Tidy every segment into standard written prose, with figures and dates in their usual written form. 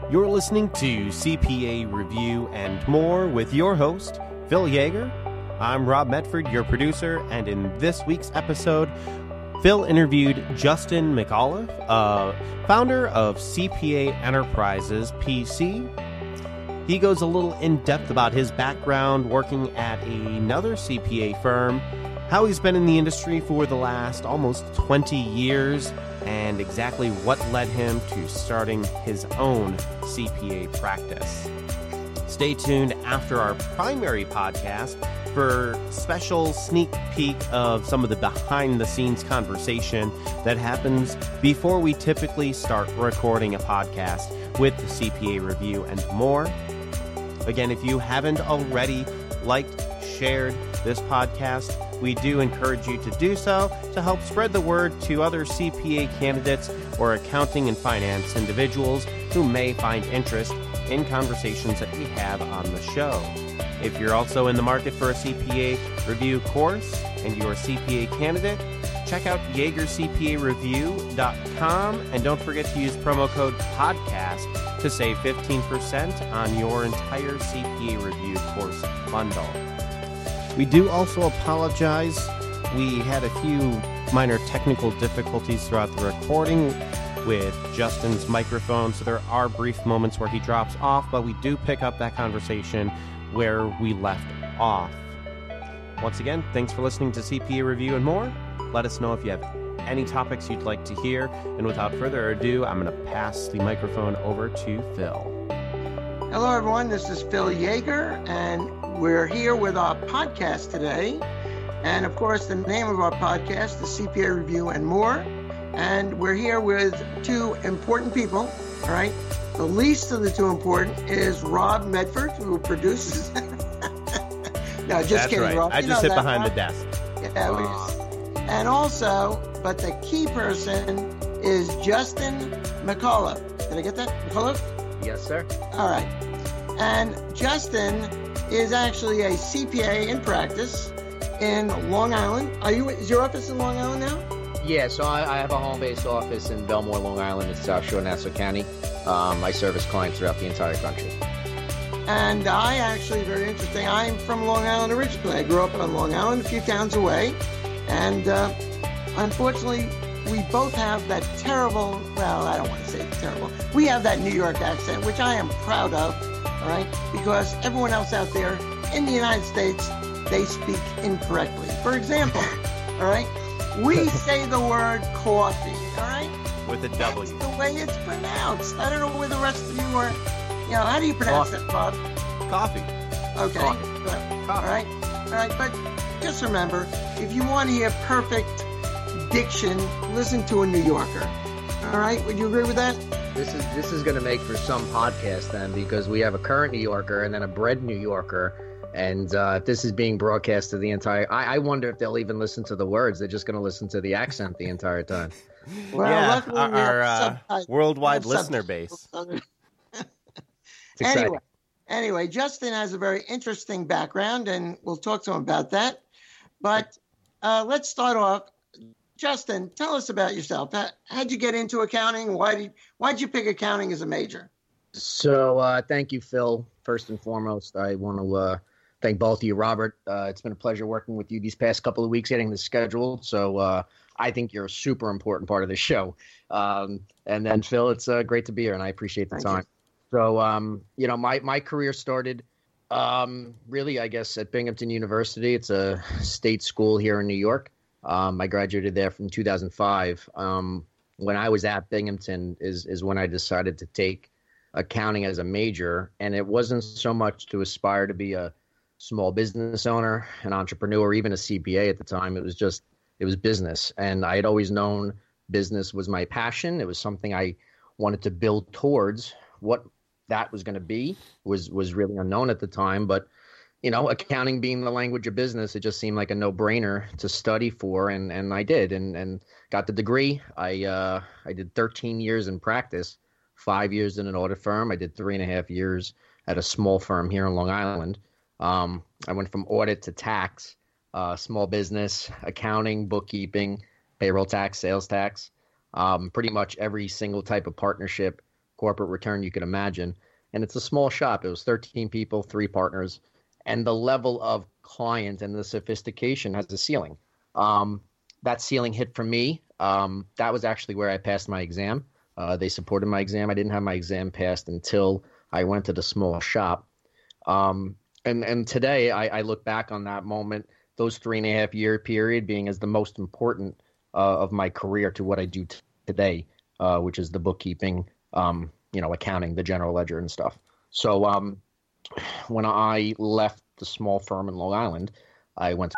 You're listening to CPA Review and More with your host, Phil Yeager. I'm Rob Medford, your producer, and in this week's episode, Phil interviewed Justin McAuliffe, founder of CPA Enterprises, PC. He goes a little in-depth about his background working at another CPA firm, how he's been in the industry for the last almost 20 years, and exactly what led him to starting his own CPA practice. Stay tuned after our primary podcast for special sneak peek of some of the behind-the-scenes conversation that happens before we typically start recording a podcast with the CPA Review and More. Again, if you haven't already liked, shared this podcast, we do encourage you to do so to help spread the word to other CPA candidates or accounting and finance individuals who may find interest in conversations that we have on the show. If you're also in the market for a CPA review course and you're a CPA candidate, check out YeagerCPAReview.com and don't forget to use promo code PODCAST to save 15% on your entire CPA review course bundle. We do also apologize. We had a few minor technical difficulties throughout the recording with Justin's microphone, so there are brief moments where he drops off, but we do pick up that conversation where we left off. Once again, thanks for listening to CPA Review and More. Let us know if you have any topics you'd like to hear, and without further ado, I'm going to pass the microphone over to Phil. Hello, everyone. This is Phil Yeager, and we're here with our podcast today. And, of course, the name of our podcast is CPA Review and More. And we're here with two important people, all right? The least of the two important is Rob Medford, who produces. No, just That's kidding, right. Rob. I just sit behind the desk. Yeah, and also, but the key person is Justin McAuliffe. Did I get that? McAuliffe? Yes, sir. All right. And Justin is actually a CPA in practice in Long Island. Is your office in Long Island now? Yeah, so I have a home-based office in Belmore, Long Island, in South Shore, Nassau County. I service clients throughout the entire country. And I actually, very interesting, I'm from Long Island originally. I grew up on Long Island, a few towns away. And unfortunately, we both have that terrible, well, I don't want to say terrible. We have that New York accent, which I am proud of, all right? Because everyone else out there in the United States, they speak incorrectly. For example, all right, we say the word coffee, all right? With a W. That's the way it's pronounced. I don't know where the rest of you are. You know, how do you pronounce that, Bob? Coffee. Okay. Coffee. All right. But just remember, if you want to hear perfect diction, listen to a New Yorker. All right? Would you agree with that? This is going to make for some podcast then, because we have a current New Yorker and then a bred New Yorker. And this is being broadcast to the entire... I wonder if they'll even listen to the words. They're just going to listen to the accent the entire time. Well, yeah, luckily our worldwide listener base. Anyway, Justin has a very interesting background, and we'll talk to him about that. But let's start off. Justin, tell us about yourself. How'd you get into accounting? Why'd you pick accounting as a major? So thank you, Phil. First and foremost, I want to thank both of you, Robert. It's been a pleasure working with you these past couple of weeks, getting this scheduled. So I think you're a super important part of the show. And then, Phil, it's great to be here, and I appreciate the time. So, my career started really, I guess, at Binghamton University. It's a state school here in New York. I graduated there from 2005. When I was at Binghamton is when I decided to take accounting as a major, and it wasn't so much to aspire to be a small business owner, an entrepreneur, even a CPA at the time. It was business, and I had always known business was my passion. It was something I wanted to build towards. What that was going to be was really unknown at the time, but accounting being the language of business, it just seemed like a no-brainer to study for, and I did, and got the degree. I did 13 years in practice, 5 years in an audit firm. I did 3.5 years at a small firm here in Long Island. I went from audit to tax, small business, accounting, bookkeeping, payroll tax, sales tax, pretty much every single type of partnership, corporate return you could imagine. And it's a small shop. It was 13 people, 3 partners, and the level of client and the sophistication has a ceiling. That ceiling hit for me. That was actually where I passed my exam. They supported my exam. I didn't have my exam passed until I went to the small shop. And today I look back on that moment, those 3.5-year period being as the most important of my career to what I do today, which is the bookkeeping, accounting, the general ledger and stuff. So when I left the small firm in Long Island, I went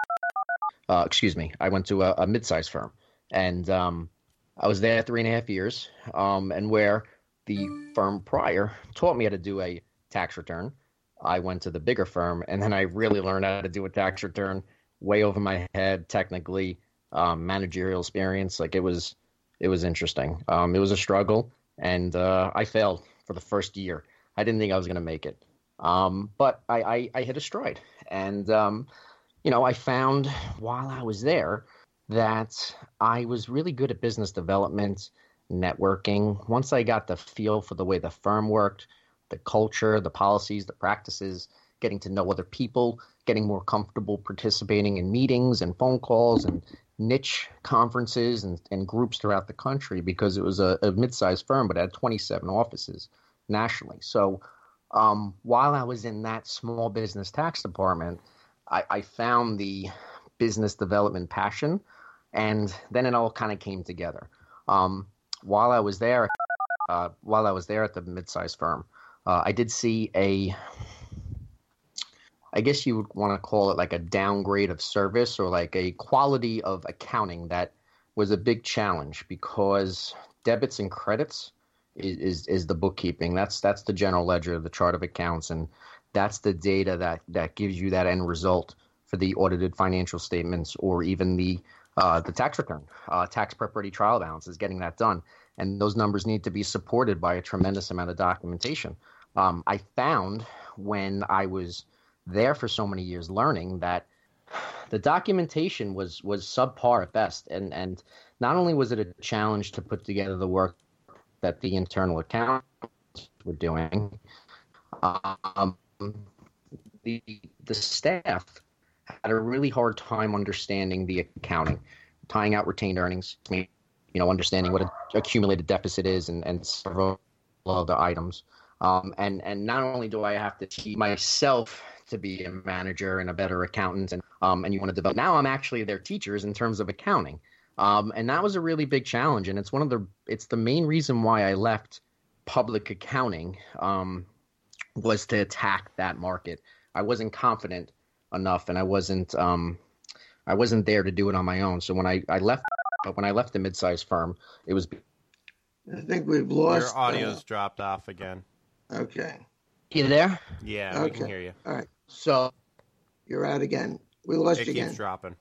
to a mid-sized firm, and I was there 3.5 years, and where the firm prior taught me how to do a tax return, I went to the bigger firm, and then I really learned how to do a tax return way over my head, technically, managerial experience. Like it was interesting. It was a struggle, and I failed for the first year. I didn't think I was going to make it, but I hit a stride, and I found while I was there that I was really good at business development, networking. Once I got the feel for the way the firm worked, the culture, the policies, the practices, getting to know other people, getting more comfortable participating in meetings and phone calls and niche conferences and groups throughout the country, because it was a mid-sized firm, but it had 27 offices nationally. So while I was in that small business tax department, I found the business development passion, and then it all kind of came together. While I was there at the mid-sized firm, I did see I guess you would want to call it like a downgrade of service, or like a quality of accounting that was a big challenge, because debits and credits is the bookkeeping. That's the general ledger, the chart of accounts, and that's the data that gives you that end result for the audited financial statements, or even the tax return, tax prep ready trial balance is getting that done. And those numbers need to be supported by a tremendous amount of documentation. I found when I was there for so many years learning that the documentation was subpar at best. And not only was it a challenge to put together the work that the internal accountants were doing, the staff had a really hard time understanding the accounting, tying out retained earnings, understanding what an accumulated deficit is and several other items. And not only do I have to teach myself to be a manager and a better accountant, and you want to develop. Now I'm actually their teachers in terms of accounting, and that was a really big challenge. And it's the main reason why I left public accounting, was to attack that market. I wasn't confident enough, and I wasn't there to do it on my own. So when I left the mid-sized firm, it was. I think we've lost. Your audio's dropped off again. Okay. You there? Yeah, we can hear you. All right. So You're out again. We lost It you again. keeps dropping.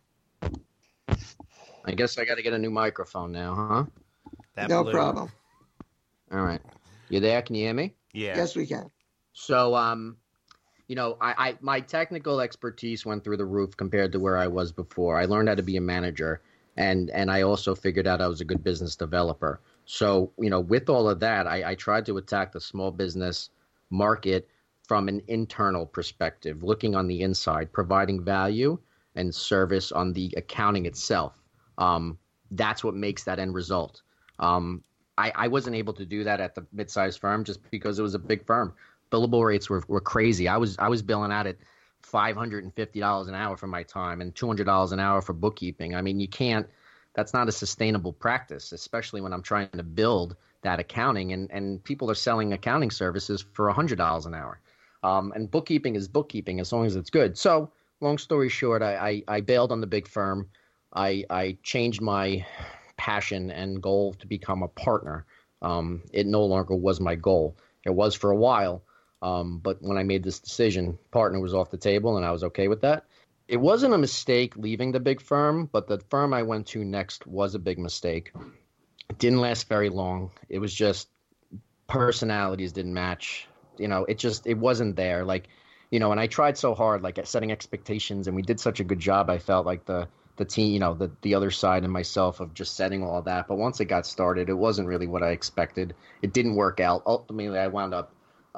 I guess I got to get a new microphone now, huh? That No blew. problem. All right. You there? Can you hear me? Yeah. Yes, we can. So, I my technical expertise went through the roof compared to where I was before. I learned how to be a manager, and I also figured out I was a good business developer. So, with all of that, I tried to attack the small business market from an internal perspective, looking on the inside, providing value and service on the accounting itself. That's what makes that end result. I wasn't able to do that at the mid-sized firm just because it was a big firm. Billable rates were crazy. I was billing out at $550 an hour for my time and $200 an hour for bookkeeping. I mean, that's not a sustainable practice, especially when I'm trying to build that accounting, and people are selling accounting services for $100 an hour. And bookkeeping is bookkeeping as long as it's good. So long story short, I bailed on the big firm. I changed my passion and goal to become a partner. It no longer was my goal. It was for a while. But when I made this decision, partner was off the table, and I was okay with that. It wasn't a mistake leaving the big firm, but the firm I went to next was a big mistake. It didn't last very long. It was just personalities didn't match. It wasn't there. And I tried so hard, like at setting expectations, and we did such a good job. I felt like the the team, the other side and myself of just setting all that. But once it got started, it wasn't really what I expected. It didn't work out. Ultimately, I wound up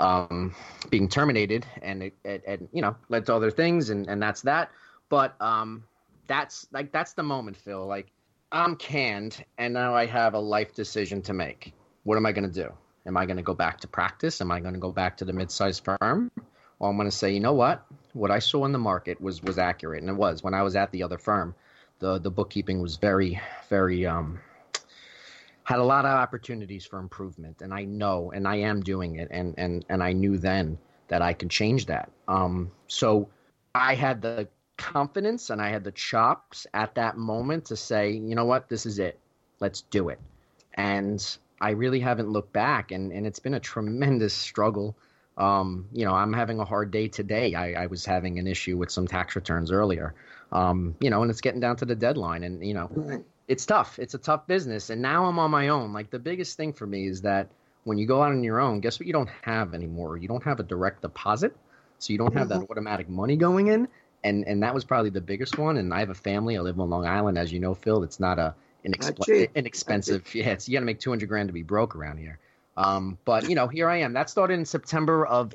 being terminated, and it led to other things, and that's that. But that's the moment, Phil. Like, I'm canned, and now I have a life decision to make. What am I going to do? Am I going to go back to practice? Am I going to go back to the mid-sized firm? Or I'm going to say, you know what I saw in the market was accurate, and it was. When I was at the other firm, the bookkeeping was very, very had a lot of opportunities for improvement, and I know, and I am doing it, and I knew then that I could change that. So I had the confidence and I had the chops at that moment to say, you know what, this is it. Let's do it. And I really haven't looked back, and it's been a tremendous struggle. I'm having a hard day today. I was having an issue with some tax returns earlier, and it's getting down to the deadline, and, Right. it's tough. It's a tough business. And now I'm on my own. Like, the biggest thing for me is that when you go out on your own, guess what you don't have anymore? You don't have a direct deposit. So you don't have that automatic money going in. And that was probably the biggest one. And I have a family. I live on Long Island, as you know, Phil. It's not inexpensive. Yeah, you got to make $200,000 to be broke around here. But here I am. That started in September of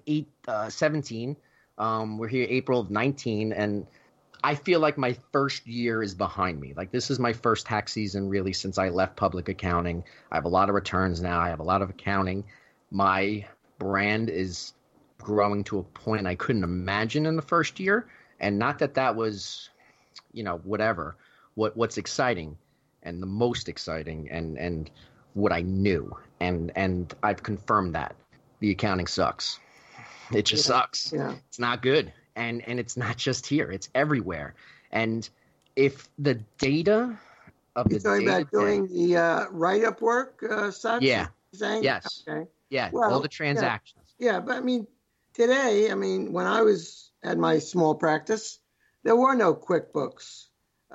17. We're here April of 19, and I feel like my first year is behind me. Like, this is my first tax season really since I left public accounting. I have a lot of returns now. I have a lot of accounting. My brand is growing to a point I couldn't imagine in the first year. And not that was, whatever. What's exciting, and the most exciting, and what I knew, and I've confirmed that the accounting sucks. It just sucks. Yeah. It's not good. And it's not just here, it's everywhere. And if the data of the You're talking data about doing the write-up work, such? Yeah. Saying? Yes. Okay. Yeah, Well, all the transactions. Yeah, but today, when I was at my small practice, there were no QuickBooks.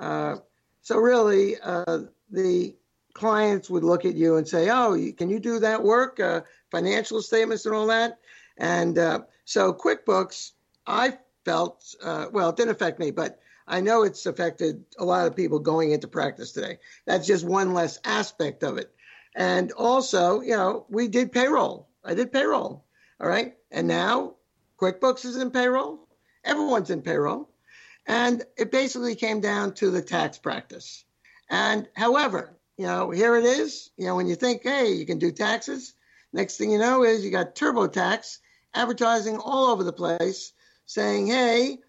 So really, the clients would look at you and say, oh, can you do that work, financial statements and all that? And so QuickBooks, I felt, it didn't affect me, but I know it's affected a lot of people going into practice today. That's just one less aspect of it. And also, we did payroll. I did payroll. All right. And now QuickBooks is in payroll. Everyone's in payroll. And it basically came down to the tax practice. And however, here it is, when you think, hey, you can do taxes, next thing you know is you got TurboTax advertising all over the place saying, hey,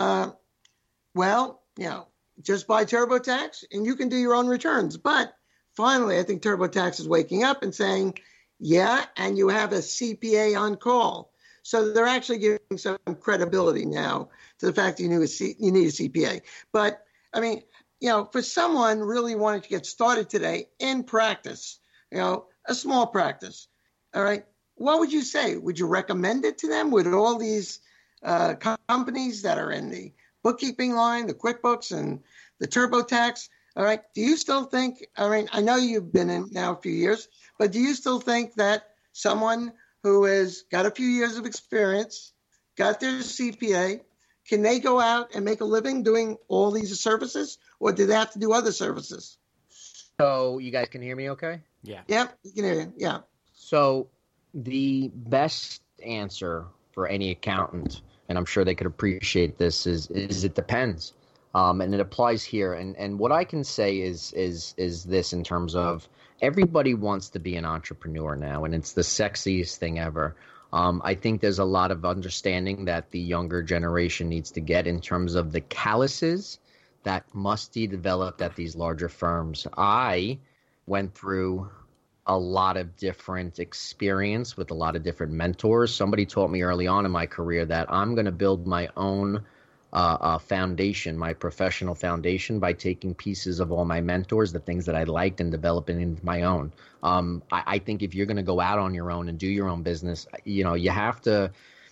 just buy TurboTax and you can do your own returns. But finally, I think TurboTax is waking up and saying, yeah, and you have a CPA on call. So they're actually giving some credibility now to the fact that you need a CPA. But, for someone really wanting to get started today in practice, a small practice, all right, what would you say? Would you recommend it to them with all these companies that are in the bookkeeping line, the QuickBooks and the TurboTax? All right. Do you still think, I know you've been in now a few years, but do you still think that someone who has got a few years of experience, got their CPA, can they go out and make a living doing all these services, or do they have to do other services? So you guys can hear me okay? Yeah. Yep, you can hear you. Yeah. So the best answer for any accountant, and I'm sure they could appreciate this, is it depends. And it applies here. And what I can say is this in terms of everybody wants to be an entrepreneur now, and it's the sexiest thing ever. I think there's a lot of understanding that the younger generation needs to get in terms of the calluses that must be developed at these larger firms. I went through a lot of different experience with a lot of different mentors. Somebody taught me early on in my career that I'm going to build my own foundation, my professional foundation, by taking pieces of all my mentors, the things that I liked, and developing into my own. I think if you're going to go out on your own and do your own business, you have to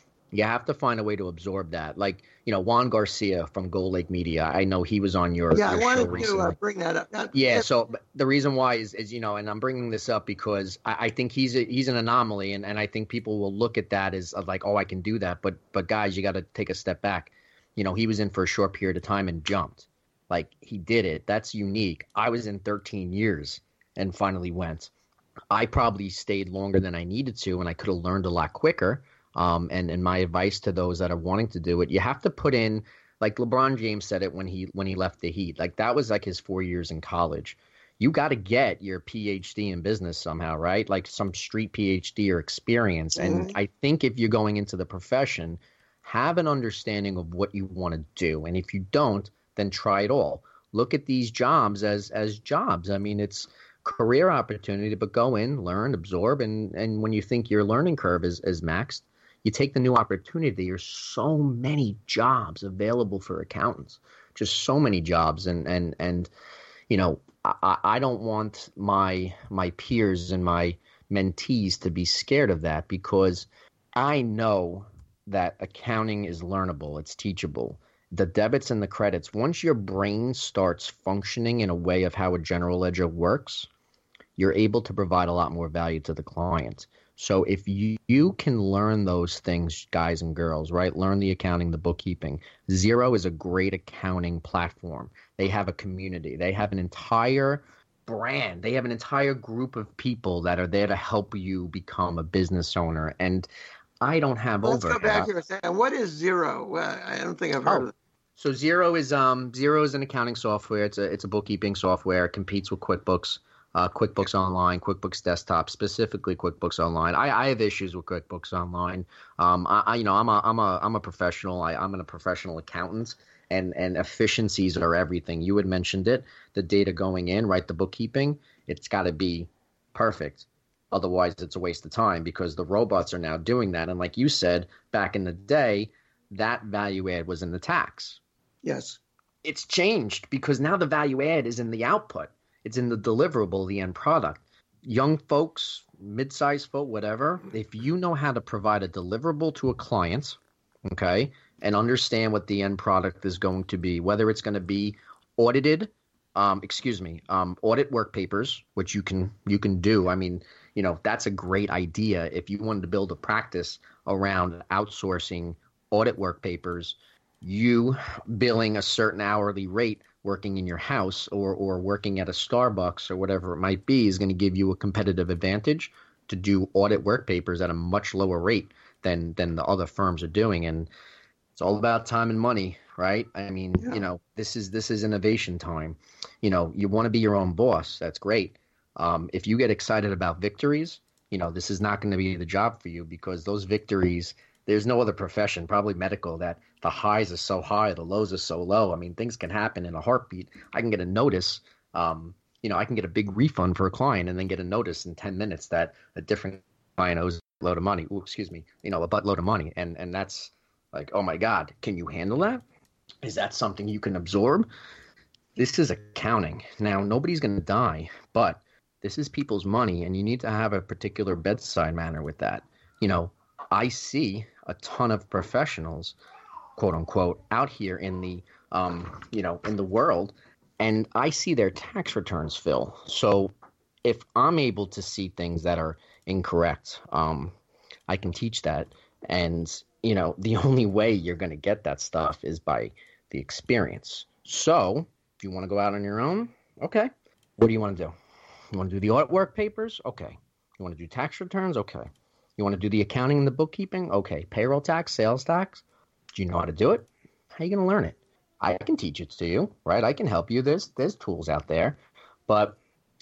find a way to absorb that. Like, Juan Garcia from Gold Lake Media, I know he was on your I wanted show to bring that up. So the reason why is and I'm bringing this up because I think he's an anomaly, and I think people will look at that as like, oh, I can do that. But guys, you got to take a step back. He was in for a short period of time and jumped. like he did it. That's unique. I was in 13 years and finally went. I probably stayed longer than I needed to, and I could have learned a lot quicker. And my advice to those that are wanting to do it, you have to put in, like LeBron James said it when he left the Heat. Like that was like his 4 years in college. You got to get your PhD in business somehow, right? Like some street PhD or experience. And I think if you're going into the profession, have an understanding of what you want to do. And if you don't, then try it all. Look at these jobs as jobs. I mean, it's career opportunity, but go in, learn, absorb. And when you think your learning curve is maxed, you take the new opportunity. There's so many jobs available for accountants, just so many jobs. And you know, I don't want my peers and my mentees to be scared of that, because I know that accounting is learnable. It's teachable. The debits and the credits, once your brain starts functioning in a way of how a general ledger works, you're able to provide a lot more value to the client. So if you can learn those things, guys and girls, right? Learn the accounting, the bookkeeping. Xero is a great accounting platform. They have a community. They have an entire brand. They have an entire group of people that are there to help you become a business owner. And I don't have Let's overhead. go back here a second. What is Xero? Well, I don't think I've heard of it. So Xero is an accounting software. It's a bookkeeping software. It competes with QuickBooks. QuickBooks Online, QuickBooks Desktop, specifically QuickBooks Online. I have issues with QuickBooks Online. I'm a professional. I'm a professional accountant, and efficiencies are everything. You had mentioned it. The data going in, right? The bookkeeping, it's got to be perfect. Otherwise, it's a waste of time, because the robots are now doing that. And like you said, back in the day, that value add was in the tax. Yes. It's changed because now the value add is in the output. It's in the deliverable, the end product. Young folks, mid-sized folk, whatever, if you know how to provide a deliverable to a client, okay, and understand what the end product is going to be, whether it's going to be audited, audit work papers, which you can do. I mean, you know, that's a great idea. If you wanted to build a practice around outsourcing audit work papers, you billing a certain hourly rate working in your house or working at a Starbucks or whatever it might be is going to give you a competitive advantage to do audit work papers at a much lower rate than the other firms are doing. And it's all about time and money, right? I mean, You know, this is innovation time. You know, you want to be your own boss. That's great. If you get excited about victories, you know, this is not going to be the job for you, because those victories, there's no other profession, probably medical, that the highs are so high, the lows are so low. I mean, things can happen in a heartbeat. I can get a notice. You know, I can get a big refund for a client and then get a notice in 10 minutes that a different client owes a load of money. Ooh, excuse me, you know, a buttload of money. And that's like, oh my God, can you handle that? Is that something you can absorb? This is accounting. Now, nobody's going to die, but this is people's money, and you need to have a particular bedside manner with that. You know, I see a ton of professionals, quote unquote, out here in the, in the world, and I see their tax returns, Phil. So if I'm able to see things that are incorrect, I can teach that. And, you know, the only way you're going to get that stuff is by the experience. So if you want to go out on your own, okay. What do you want to do? You want to do the audit work papers? Okay. You want to do tax returns? Okay. You want to do the accounting and the bookkeeping? Okay. Payroll tax, sales tax? Do you know how to do it? How are you going to learn it? I can teach it to you, right? I can help you. There's tools out there. But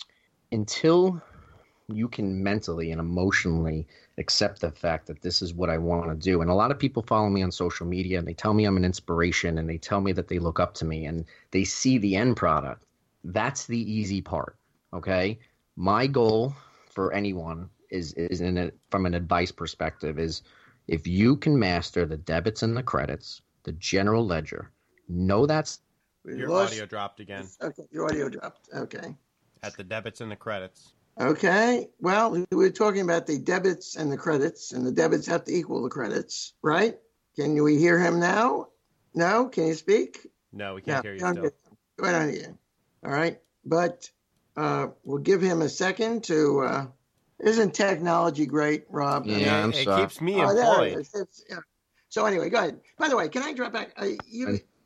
until you can mentally and emotionally accept the fact that this is what I want to do. And a lot of people follow me on social media, and they tell me I'm an inspiration, and they tell me that they look up to me, and they see the end product. That's the easy part, okay? My goal for anyone is from an advice perspective, is if you can master the debits and the credits, the general ledger, know that's... Your audio dropped again. Okay, your audio dropped. Okay. At the debits and the credits. Okay. Well, we're talking about the debits and the credits, and the debits have to equal the credits, right? Can we hear him now? No? Can you speak? No, we can't hear you still. I don't hear you. All right. But we'll give him a second to... isn't technology great, Rob? Yeah, I'm sorry. It keeps me employed. Yeah. So anyway, go ahead. By the way, can I drop back?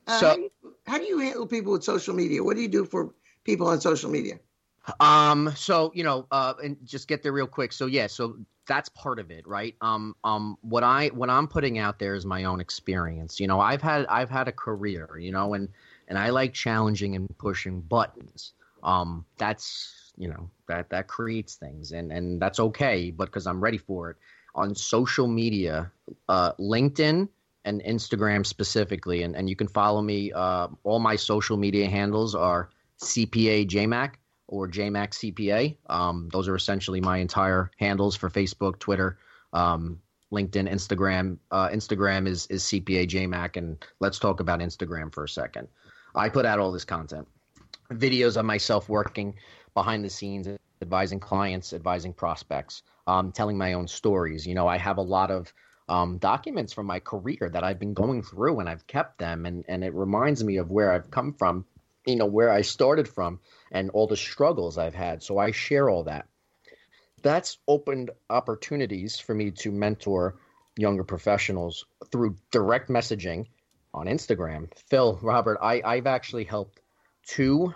So, how do you handle people with social media? What do you do for people on social media? so and just get there real quick. So yeah, so that's part of it, right? What I'm putting out there is my own experience. I've had a career, and I like challenging and pushing buttons. That's that creates things, and that's okay, but because I'm ready for it. On social media, LinkedIn and Instagram specifically, and you can follow me. All my social media handles are CPA JMac or JMac CPA. Those are essentially my entire handles for Facebook, Twitter, LinkedIn, Instagram. Instagram is CPA JMac, and let's talk about Instagram for a second. I put out all this content, videos of myself working behind the scenes, advising clients, advising prospects, telling my own stories. I have a lot of documents from my career that I've been going through, and I've kept them, and it reminds me of where I've come from, where I started from, and all the struggles I've had. So I share all that. That's opened opportunities for me to mentor younger professionals through direct messaging on Instagram. Phil, Robert, I've actually helped two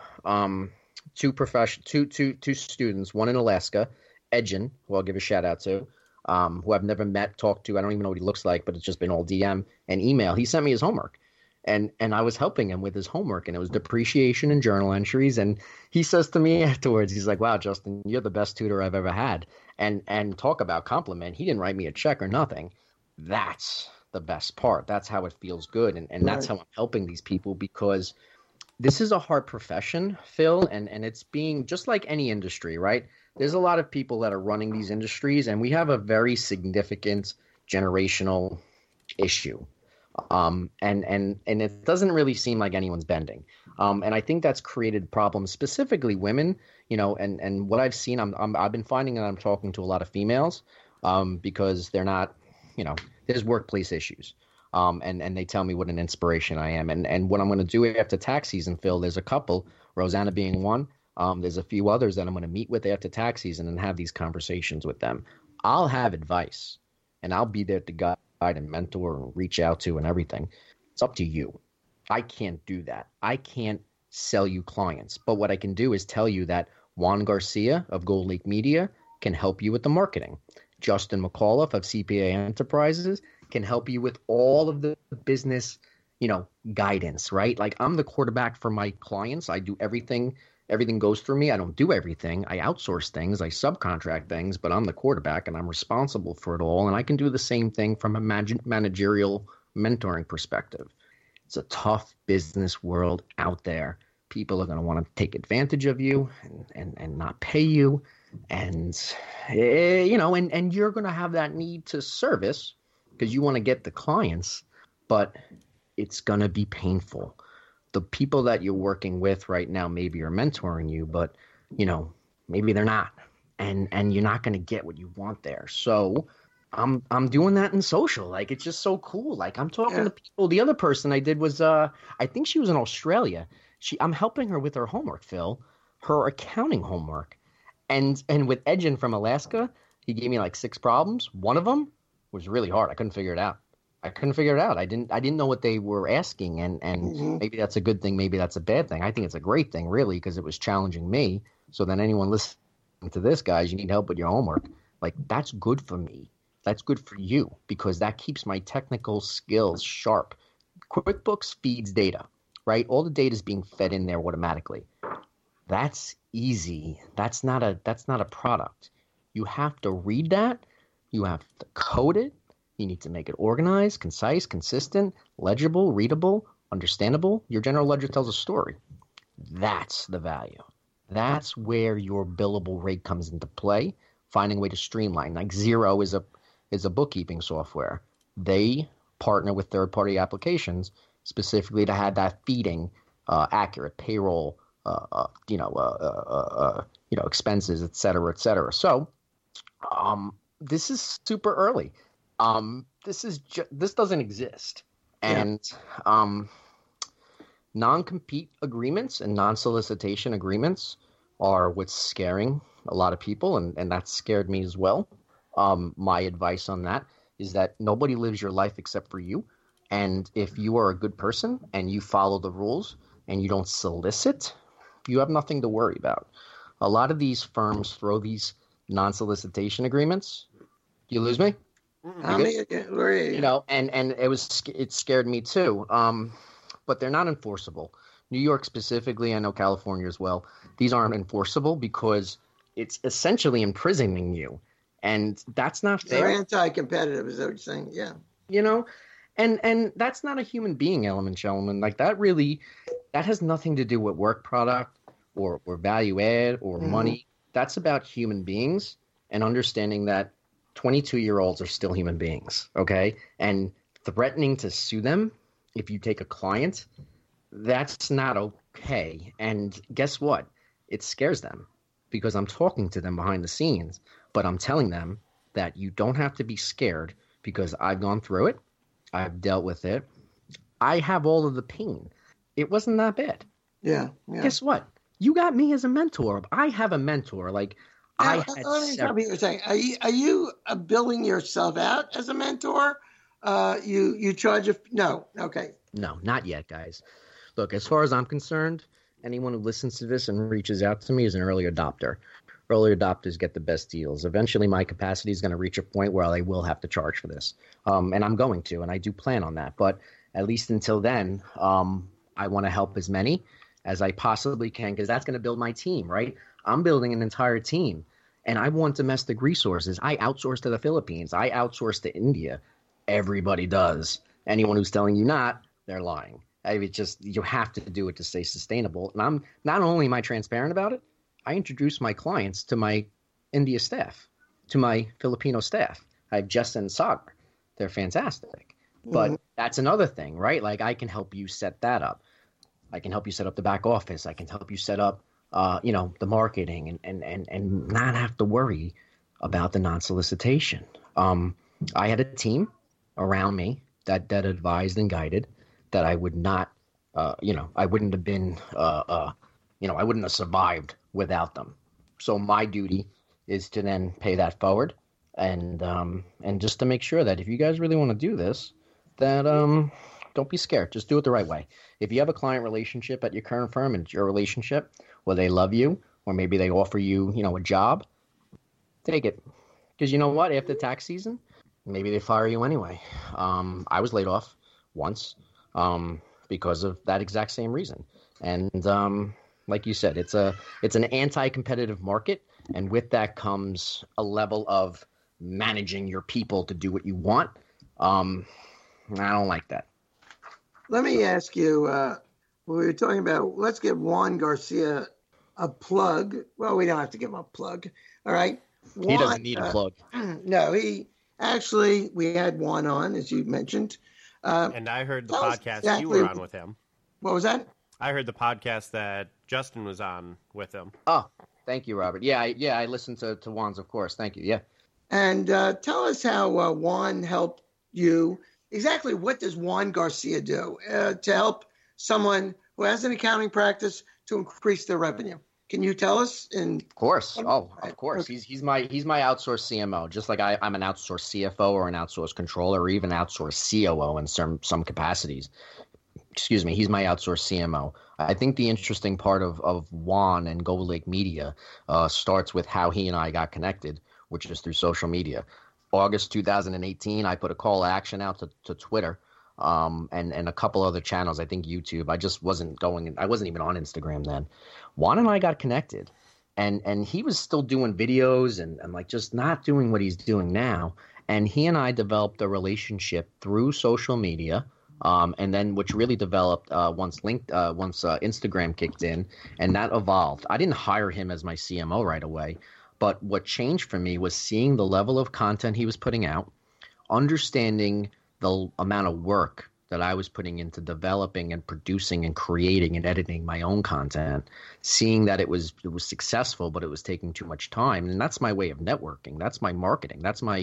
students, one in Alaska, Edgen, who I'll give a shout out to, who I've never met, talked to. I don't even know what he looks like, but it's just been all DM and email. He sent me his homework, and I was helping him with his homework, and it was depreciation and journal entries. And he says to me afterwards, he's like, "Wow, Justin, you're the best tutor I've ever had." And talk about compliment. He didn't write me a check or nothing. That's the best part. That's how it feels good, and that's how I'm helping these people, because this is a hard profession, Phil, and it's being just like any industry, right? There's a lot of people that are running these industries, and we have a very significant generational issue. And it doesn't really seem like anyone's bending. And I think that's created problems, specifically women, and what I've seen, I've been finding that I'm talking to a lot of females, because they're not, there's workplace issues. And they tell me what an inspiration I am. And what I'm going to do after tax season, Phil, there's a couple, Rosanna being one. There's a few others that I'm going to meet with after tax season and have these conversations with them. I'll have advice, and I'll be there to guide and mentor and reach out to and everything. It's up to you. I can't do that. I can't sell you clients. But what I can do is tell you that Juan Garcia of Gold Lake Media can help you with the marketing. Justin McAuliffe of CPA Enterprises can help you with all of the business, guidance, right? Like, I'm the quarterback for my clients. I do everything. Everything goes through me. I don't do everything. I outsource things. I subcontract things, but I'm the quarterback and I'm responsible for it all. And I can do the same thing from a managerial mentoring perspective. It's a tough business world out there. People are going to want to take advantage of you and not pay you. And, and you're going to have that need to service because you want to get the clients, but it's going to be painful. The people that you're working with right now maybe are mentoring you, but, maybe they're not. And you're not going to get what you want there. So I'm doing that in social. Like, it's just so cool. Like, I'm talking to people. The other person I did was, I think she was in Australia. I'm helping her with her homework, Phil, her accounting homework. And with Edgen from Alaska, he gave me like 6 problems. One of them was really hard. I couldn't figure it out. I didn't know what they were asking, and maybe that's a good thing, maybe that's a bad thing. I think it's a great thing, really, because it was challenging me. So then anyone listening to this, guys, you need help with your homework. Like, that's good for me. That's good for you, because that keeps my technical skills sharp. QuickBooks feeds data, right? All the data is being fed in there automatically. That's easy. That's not a product. You have to read that. You have to code it. You need to make it organized, concise, consistent, legible, readable, understandable. Your general ledger tells a story. That's the value. That's where your billable rate comes into play. Finding a way to streamline. Like Xero is a bookkeeping software. They partner with third-party applications specifically to have that feeding accurate payroll, expenses, et cetera, et cetera. So, this is super early. This doesn't exist, and non-compete agreements and non-solicitation agreements are what's scaring a lot of people, and that scared me as well. My advice on that is that nobody lives your life except for you, And if you are a good person and you follow the rules and you don't solicit, you have nothing to worry about. A lot of these firms throw these non-solicitation agreements. You lose me? You know, and it scared me too. But they're not enforceable. New York specifically, I know California as well. These aren't enforceable because it's essentially imprisoning you, and that's not fair. They're anti-competitive, is that what you're saying? Yeah. You know, and that's not a human being element, gentlemen. Like that has nothing to do with work product or value add or money. That's about human beings and understanding that 22-year-olds are still human beings, okay? And threatening to sue them if you take a client, that's not okay. And guess what? It scares them because I'm talking to them behind the scenes, but I'm telling them that you don't have to be scared because I've gone through it. I've dealt with it. I have all of the pain. It wasn't that bad. Yeah. Guess what? You got me as a mentor. I have a mentor. Like, now, let me stop you saying, are you billing yourself out as a mentor? You charge no. Okay. No, not yet, guys. Look, as far as I'm concerned, anyone who listens to this and reaches out to me is an early adopter. Early adopters get the best deals. Eventually, my capacity is going to reach a point where I will have to charge for this. And I'm going to, and I do plan on that. But at least until then, I want to help as many as I possibly can because that's going to build my team, right? I'm building an entire team, and I want domestic resources. I outsource to the Philippines. I outsource to India. Everybody does. Anyone who's telling you not, they're lying. You have to do it to stay sustainable. And I'm not only am I transparent about it, I introduce my clients to my India staff, to my Filipino staff. I have Jess and Sagar. They're fantastic. But that's another thing, right? Like I can help you set that up. I can help you set up the back office. I can help you set up, the marketing and not have to worry about the non-solicitation. I had a team around me that advised and guided that I would not, I wouldn't have been, I wouldn't have survived without them. So my duty is to then pay that forward and just to make sure that if you guys really want to do this, that don't be scared. Just do it the right way. If you have a client relationship at your current firm and it's your relationship where they love you or maybe they offer you, a job, take it. Because you know what? After tax season, maybe they fire you anyway. I was laid off once because of that exact same reason. And like you said, it's an anti-competitive market, and with that comes a level of managing your people to do what you want. I don't like that. Let me ask you, we were talking about, let's give Juan Garcia a plug. Well, we don't have to give him a plug. All right. He doesn't need a plug. No, we had Juan on, as you mentioned. And I heard the podcast you were on with him. What was that? I heard the podcast that Justin was on with him. Oh, thank you, Robert. Yeah, I listened to Juan's, of course. Thank you. Yeah. And tell us how Juan helped you. Exactly what does Juan Garcia do to help someone who has an accounting practice to increase their revenue? Can you tell us? Of course. Oh, of course. Okay. He's my outsourced CMO, just like I'm an outsourced CFO or an outsourced controller or even outsourced COO in some capacities. Excuse me. He's my outsourced CMO. I think the interesting part of Juan and Gold Lake Media starts with how he and I got connected, which is through social media. August 2018, I put a call to action out to Twitter and a couple other channels, I think YouTube. I wasn't even on Instagram then. Juan and I got connected, and he was still doing videos and like just not doing what he's doing now. And he and I developed a relationship through social media, and then which really developed once Instagram kicked in, and that evolved. I didn't hire him as my CMO right away. But what changed for me was seeing the level of content he was putting out, understanding the amount of work that I was putting into developing and producing and creating and editing my own content, seeing that it was successful, but it was taking too much time. And that's my way of networking. That's my marketing. That's my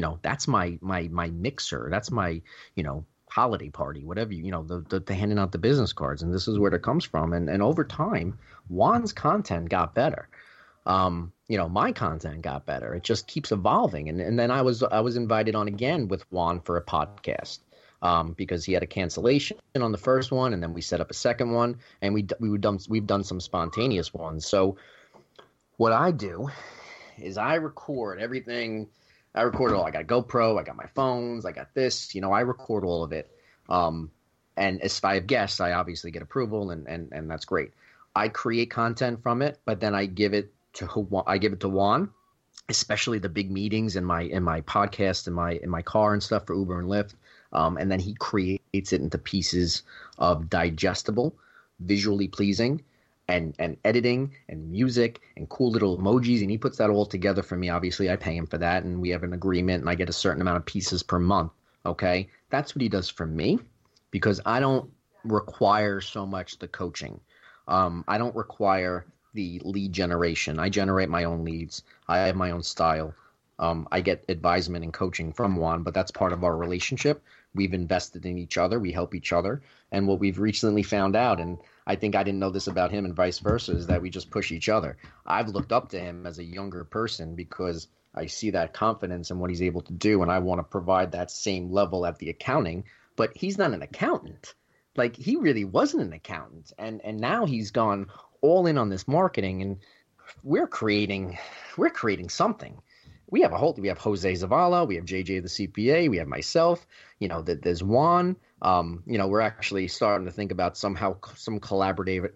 mixer. That's my, holiday party, whatever, the handing out the business cards. And this is where it comes from. And over time, Juan's content got better. My content got better. It just keeps evolving. And then I was invited on again with Juan for a podcast. because he had a cancellation on the first one, and then we set up a second one, and we've done some spontaneous ones. So what I do is I record everything. I record it all. I got a GoPro, I got my phones, I got this. I record all of it. And if I have guests, I obviously get approval, and that's great. I create content from it, but then I give it to Juan, especially the big meetings in my podcast, in my car and stuff for Uber and Lyft. And then he creates it into pieces of digestible, visually pleasing, and editing and music and cool little emojis, and he puts that all together for me. Obviously, I pay him for that, and we have an agreement, and I get a certain amount of pieces per month. Okay, that's what he does for me, because I don't require so much the coaching. I don't require the lead generation. I generate my own leads. I have my own style. I get advisement and coaching from Juan, but that's part of our relationship. We've invested in each other. We help each other. And what we've recently found out, and I think I didn't know this about him and vice versa, is that we just push each other. I've looked up to him as a younger person because I see that confidence in what he's able to do, and I want to provide that same level at the accounting. But he's not an accountant. Like, he really wasn't an accountant. And now he's gone all in on this marketing, and we're creating something. We have Jose Zavala, we have JJ the CPA, we have myself, there's Juan. We're actually starting to think about some collaborative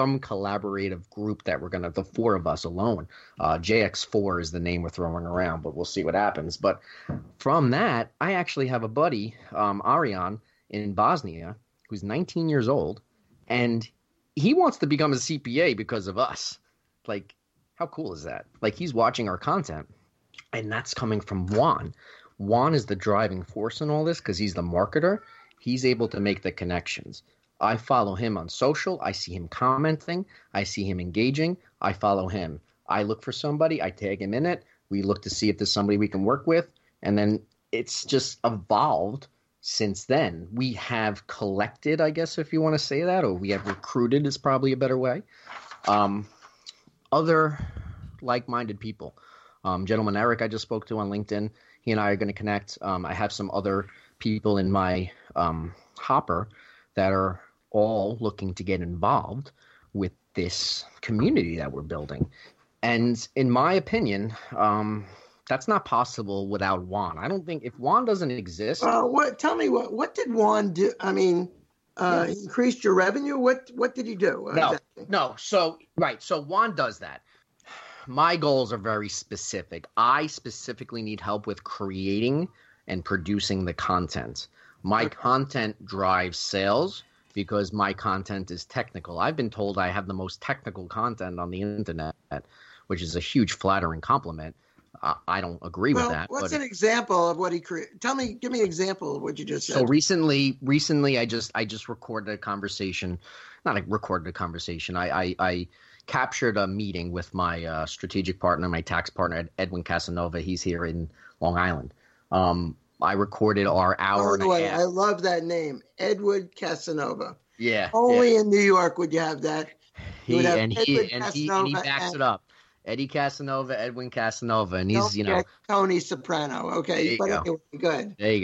group that we're gonna, the four of us alone. JX4 is the name we're throwing around, but we'll see what happens. But from that, I actually have a buddy, Arian in Bosnia, who's 19 years old, and he wants to become a CPA because of us. Like, how cool is that? Like, he's watching our content, and that's coming from Juan. Juan is the driving force in all this because he's the marketer. He's able to make the connections. I follow him on social. I see him commenting. I see him engaging. I follow him. I look for somebody. I tag him in it. We look to see if there's somebody we can work with, and then it's just evolved. Since then, we have collected, I guess, if you want to say that, or we have recruited is probably a better way, other like-minded people. Gentleman Eric I just spoke to on LinkedIn, he and I are going to connect. I have some other people in my hopper that are all looking to get involved with this community that we're building. And in my opinion, that's not possible without Juan. I don't think if Juan doesn't exist. Tell me what did Juan do? I mean, he increased your revenue. What did he do? No. So Juan does that. My goals are very specific. I specifically need help with creating and producing the content. My content drives sales because my content is technical. I've been told I have the most technical content on the internet, which is a huge flattering compliment. I don't agree with that. What's an example of what he created? Give me an example of what you just said. So recently, I just recorded a conversation. Not recorded a conversation. I captured a meeting with my strategic partner, my tax partner, Edwin Casanova. He's here in Long Island. I recorded our hour and a half. I love that name, Edwin Casanova. Yeah. Only in New York would you have that. He backs it up. Eddie Casanova, Edwin Casanova, and he's Tony Soprano. Okay, but anyway, good. There you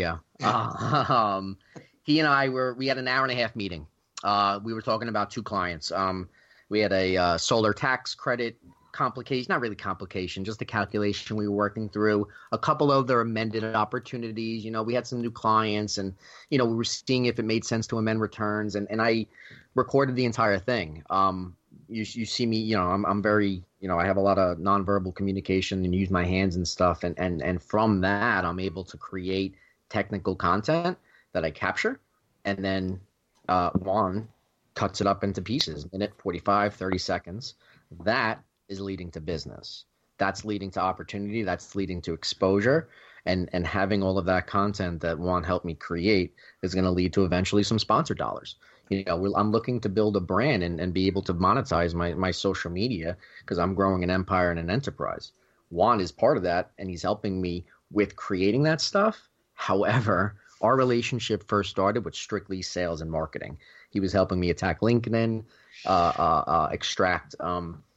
go. He and I we had an hour and a half meeting. We were talking about two clients. We had a solar tax credit complication, not really complication, just a calculation we were working through. A couple other amended opportunities. We had some new clients, and we were seeing if it made sense to amend returns. And I recorded the entire thing. You see me, I'm very, I have a lot of nonverbal communication and use my hands and stuff. And from that, I'm able to create technical content that I capture. And then Juan cuts it up into pieces, minute, 45, 30 seconds. That is leading to business. That's leading to opportunity. That's leading to exposure. And having all of that content that Juan helped me create is going to lead to eventually some sponsor dollars. I'm looking to build a brand and be able to monetize my social media because I'm growing an empire and an enterprise. Juan is part of that, and he's helping me with creating that stuff. However, our relationship first started with strictly sales and marketing. He was helping me attack LinkedIn, extract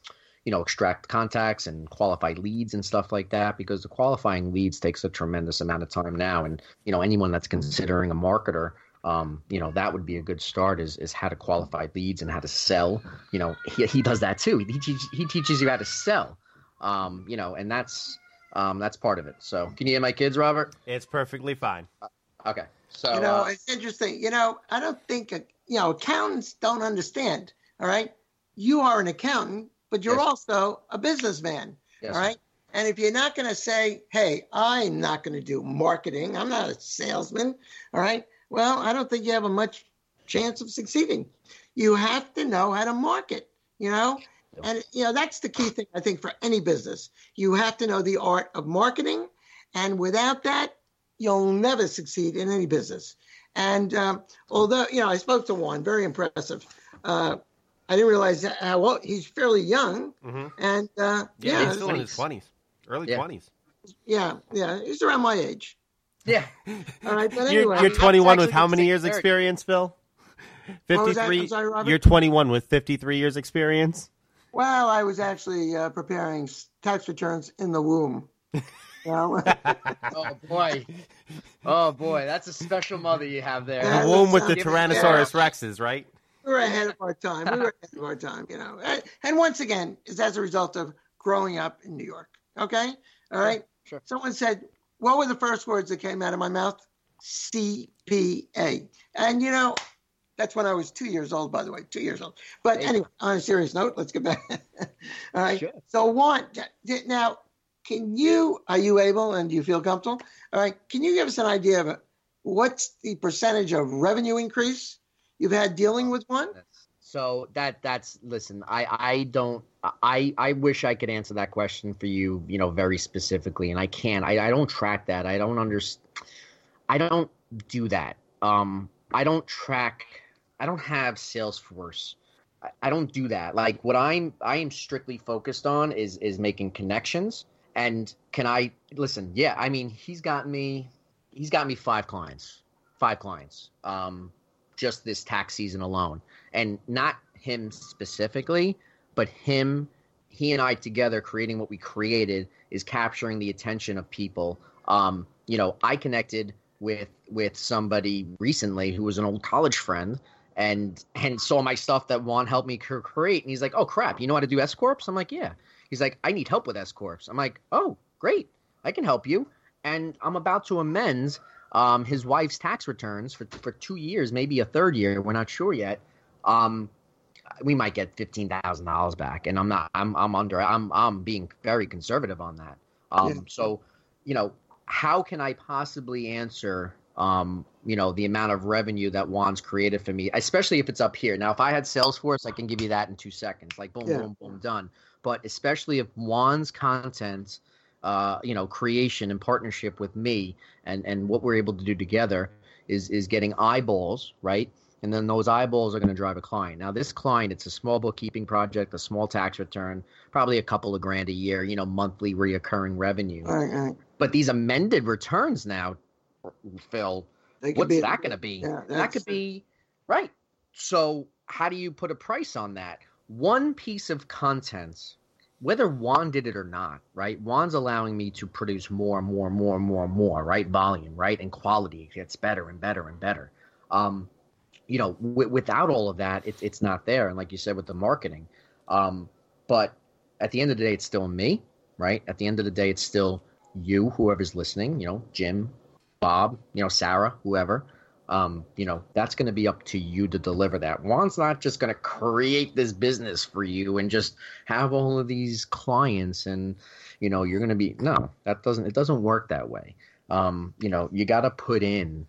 extract contacts and qualify leads and stuff like that, because the qualifying leads takes a tremendous amount of time now. And, anyone that's considering a marketer, that would be a good start is how to qualify leads and how to sell. He does that too. He teaches you how to sell, and that's part of it. So can you hear my kids, Robert? It's perfectly fine. Okay. So, it's interesting. I don't think, accountants don't understand. All right. You are an accountant, but you're also a businessman. Yes. All right. And if you're not going to say, hey, I'm not going to do marketing, I'm not a salesman. All right. Well, I don't think you have a much chance of succeeding. You have to know how to market, and, that's the key thing, I think, for any business. You have to know the art of marketing. And without that, you'll never succeed in any business. And although, I spoke to Juan, very impressive. I didn't realize how old he's fairly young. Mm-hmm. And he's still in his 20s, early 20s. Yeah, he's around my age. Yeah. All right, but anyway. You're 21 with how many years experience, Phil? 53. I'm sorry, Robert? You're 21 with 53 years experience? Well, I was actually preparing tax returns in the womb. Oh boy, that's a special mother you have there. The womb with the Tyrannosaurus Rexes, right? We were ahead of our time. And once again, it's as a result of growing up in New York. Okay? All right? Sure. Someone said, what were the first words that came out of my mouth? CPA. And, that's when I was 2 years old, by the way, 2 years old. But anyway, on a serious note, let's get back. All right? Sure. So, Juan, now, are you able and do you feel comfortable? All right. Can you give us an idea of what's the percentage of revenue increase you've had dealing with one? So listen, I wish I could answer that question for you, very specifically, and I can't. I don't track that. I don't do that. I don't have Salesforce. I don't do that. Like what I am strictly focused on is making connections. And can I listen? Yeah, I mean, he's got me 5 clients, just this tax season alone, and not him specifically, but he and I together creating what we created is capturing the attention of people. I connected with somebody recently who was an old college friend and saw my stuff that Juan helped me create, and he's like, "Oh crap, you know how to do S corps?" I'm like, "Yeah." He's like, I need help with S corps. I'm like, oh, great. I can help you. And I'm about to amend his wife's tax returns for 2 years, maybe a third year. We're not sure yet. We might get $15,000 back. And I'm being very conservative on that. So, how can I possibly answer, the amount of revenue that Juan's created for me, especially if it's up here. Now, if I had Salesforce, I can give you that in 2 seconds, like boom, boom, boom, done. But especially if Juan's content, creation and partnership with me and what we're able to do together is getting eyeballs, right? And then those eyeballs are going to drive a client. Now, this client, it's a small bookkeeping project, a small tax return, probably a couple of grand a year, monthly reoccurring revenue. Right. But these amended returns now, Phil, what's that going to be? Yeah, that could be, right. So how do you put a price on that? One piece of content, whether Juan did it or not, right? Juan's allowing me to produce more, right? Volume, right? And quality gets better and better and better. Without all of that, it's not there. And like you said, with the marketing, but at the end of the day, it's still me, right? At the end of the day, it's still you, whoever's listening, Jim, Bob, Sarah, whoever. That's going to be up to you to deliver that. Juan's not just going to create this business for you and just have all of these clients and, you're going to be, no, it doesn't work that way. You got to put it in,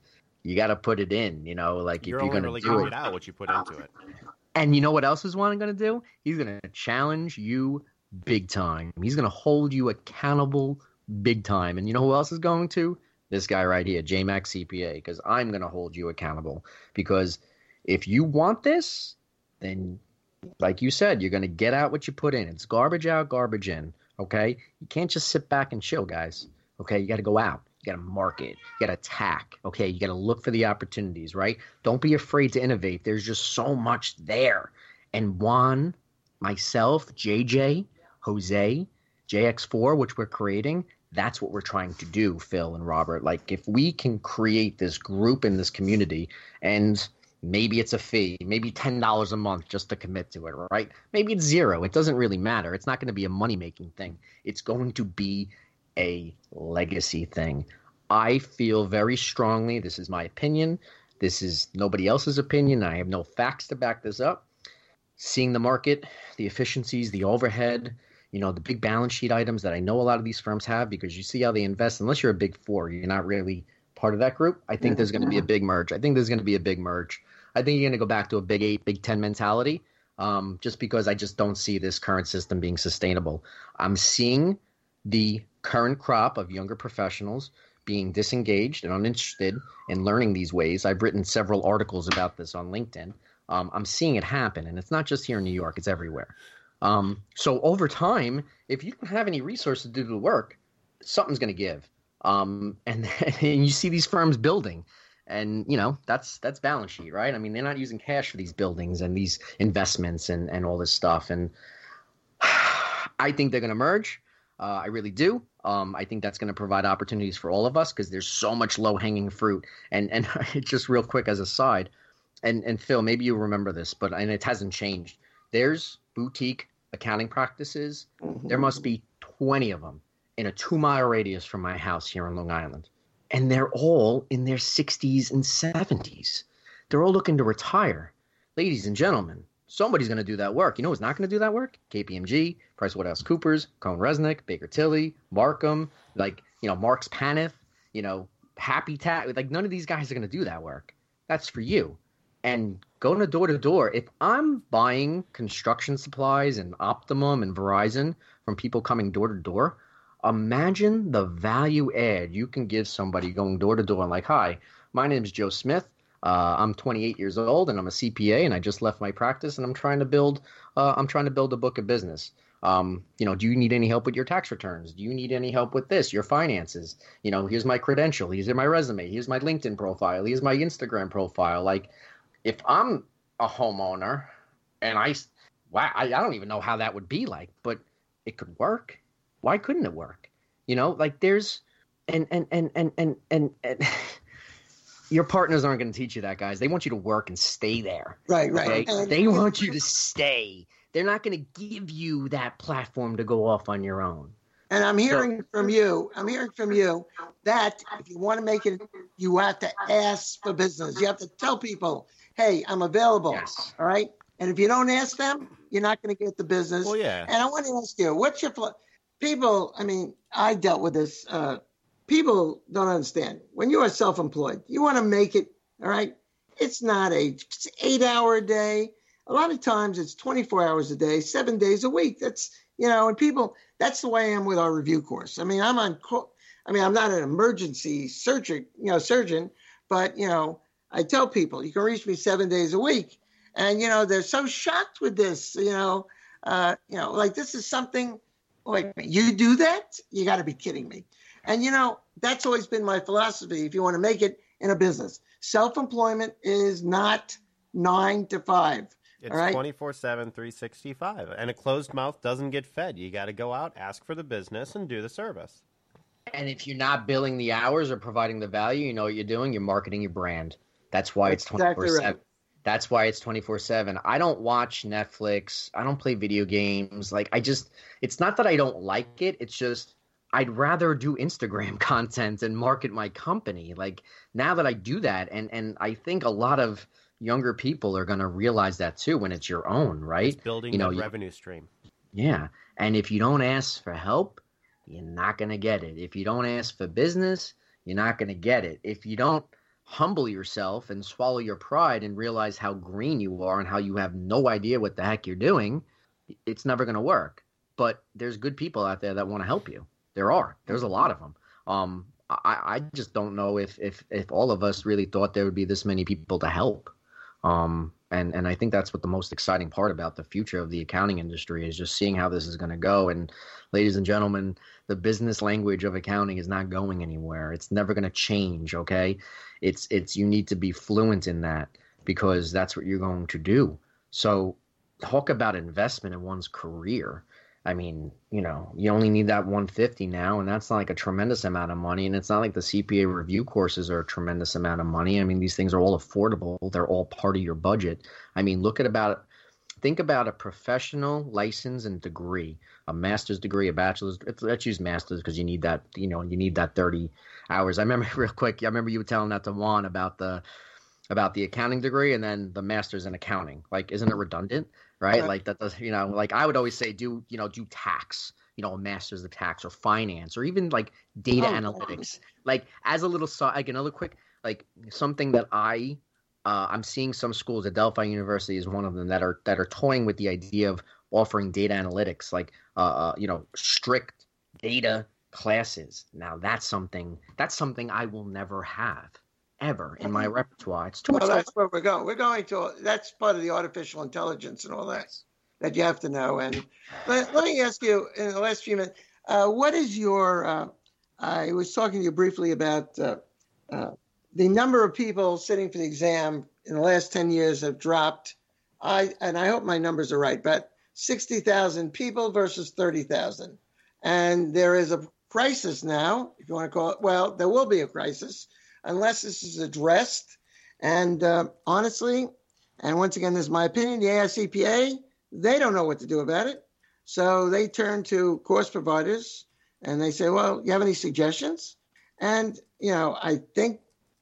like You're if you're going really to do gonna it. get out what you put into it. And you know what else is Juan going to do? He's going to challenge you big time. He's going to hold you accountable big time. And you know who else is going to? This guy right here, JMax CPA, because I'm going to hold you accountable. Because if you want this, then, like you said, you're going to get out what you put in. It's garbage out, garbage in, okay? You can't just sit back and chill, guys, okay? You got to go out. You got to market. You got to attack, okay? You got to look for the opportunities, right? Don't be afraid to innovate. There's just so much there. And Juan, myself, JJ, Jose, JX4, which we're creating, that's what we're trying to do, Phil and Robert. Like, if we can create this group in this community, and maybe it's a fee, maybe $10 a month just to commit to it, right? Maybe it's zero. It doesn't really matter. It's not going to be a money-making thing. It's going to be a legacy thing. I feel very strongly, this is my opinion, this is nobody else's opinion, I have no facts to back this up. Seeing the market, the efficiencies, the overhead, the big balance sheet items that I know a lot of these firms have, because you see how they invest. Unless you're a big four, you're not really part of that group. I think there's going to be a big merge. I think you're going to go back to a Big 8, Big 10 mentality, just because I just don't see this current system being sustainable. I'm seeing the current crop of younger professionals being disengaged and uninterested in learning these ways. I've written several articles about this on LinkedIn. I'm seeing it happen, and it's not just here in New York, it's everywhere. So over time, if you don't have any resources to do the work, something's going to give. And you see these firms building, and that's balance sheet, right? I mean, they're not using cash for these buildings and these investments and all this stuff. And I think they're going to merge. I really do. I think that's going to provide opportunities for all of us, because there's so much low-hanging fruit. And just real quick as a side, and Phil, maybe you remember this, and it hasn't changed. There's boutique accounting practices. There must be 20 of them in a 2-mile radius from my house here in Long Island. And they're all in their 60s and 70s. They're all looking to retire. Ladies and gentlemen, somebody's going to do that work. You know who's not going to do that work? KPMG, PricewaterhouseCoopers, Cohen Resnick, Baker Tilly, Markham, Marks Paneth, Happy Tax. Like, none of these guys are going to do that work. That's for you. And going to door, if I'm buying construction supplies and Optimum and Verizon from people coming door to door, imagine the value add you can give somebody going door to door and like, hi, my name is Joe Smith. I'm 28 years old and I'm a CPA and I just left my practice and I'm trying to build a book of business. Do you need any help with your tax returns? Do you need any help with this, your finances? Here's my credential. Here's my resume. Here's my LinkedIn profile. Here's my Instagram profile. Like, if I'm a homeowner and I don't even know how that would be like, but it could work. Why couldn't it work? There's and your partners aren't going to teach you that, guys. They want you to work and stay there. Right. Okay? They want you to stay. They're not going to give you that platform to go off on your own. And I'm hearing from you that if you want to make it, you have to ask for business. You have to tell people, hey, I'm available. Yes. All right. And if you don't ask them, you're not going to get the business. Well, yeah. And I want to ask you, what's your people? I mean, I dealt with this. People don't understand. When you are self-employed, you want to make it. All right. It's not it's 8-hour a day. A lot of times it's 24 hours a day, 7 days a week. That's, and people, that's the way I am with our review course. I mean, I'm not an emergency surgeon, but, I tell people you can reach me 7 days a week. And, they're so shocked with this, like this is something like you do that. You got to be kidding me. And, that's always been my philosophy. If you want to make it in a business, self-employment is not 9 to 5. It's all right? 24/7, 365. And a closed mouth doesn't get fed. You got to go out, ask for the business, and do the service. And if you're not billing the hours or providing the value, you know what you're doing? You're marketing your brand. That's why it's 24/7. Exactly right. That's why it's 24/7. I don't watch Netflix. I don't play video games. It's not that I don't like it. It's just I'd rather do Instagram content and market my company. Like, now that I do that, and I think a lot of younger people are going to realize that too when it's your own, right? It's building that revenue stream. Yeah. And if you don't ask for help, you're not going to get it. If you don't ask for business, you're not going to get it. If you don't humble yourself and swallow your pride and realize how green you are and how you have no idea what the heck you're doing, it's never going to work. But there's good people out there that want to help you. There's a lot of them. I just don't know if all of us really thought there would be this many people to help. And I think that's what the most exciting part about the future of the accounting industry is, just seeing how this is going to go. And ladies and gentlemen, the business language of accounting is not going anywhere. It's never going to change. Okay. You need to be fluent in that, because that's what you're going to do. So talk about investment in one's career. I mean, you only need that 150 now, and that's not like a tremendous amount of money. And it's not like the CPA review courses are a tremendous amount of money. I mean, these things are all affordable. They're all part of your budget. I mean, think about a professional license and degree, a master's degree, a bachelor's. Let's use master's because you need that, you need that 30 hours. I remember real quick, I remember you were telling that to Juan about the accounting degree and then the master's in accounting. Like, isn't it redundant? Right? Like that does, like I would always say do tax, a master's of tax or finance or even like data analytics. Like as a little like another quick, like something that I'm seeing some schools at Delphi University is one of them that are toying with the idea of offering data analytics, like strict data classes. Now that's something I will never have ever in my repertoire. It's too much. That's where we're going. We're going to. That's part of the artificial intelligence and all that you have to know. And let me ask you in the last few minutes, what is your? I was talking to you briefly about the number of people sitting for the exam in the last 10 years have dropped. I hope my numbers are right, but 60,000 people versus 30,000, and there is a crisis now, if you want to call it. Well, there will be a crisis unless this is addressed. And honestly, and once again, this is my opinion, the AICPA, they don't know what to do about it. So they turn to course providers and they say, well, you have any suggestions? And, I think,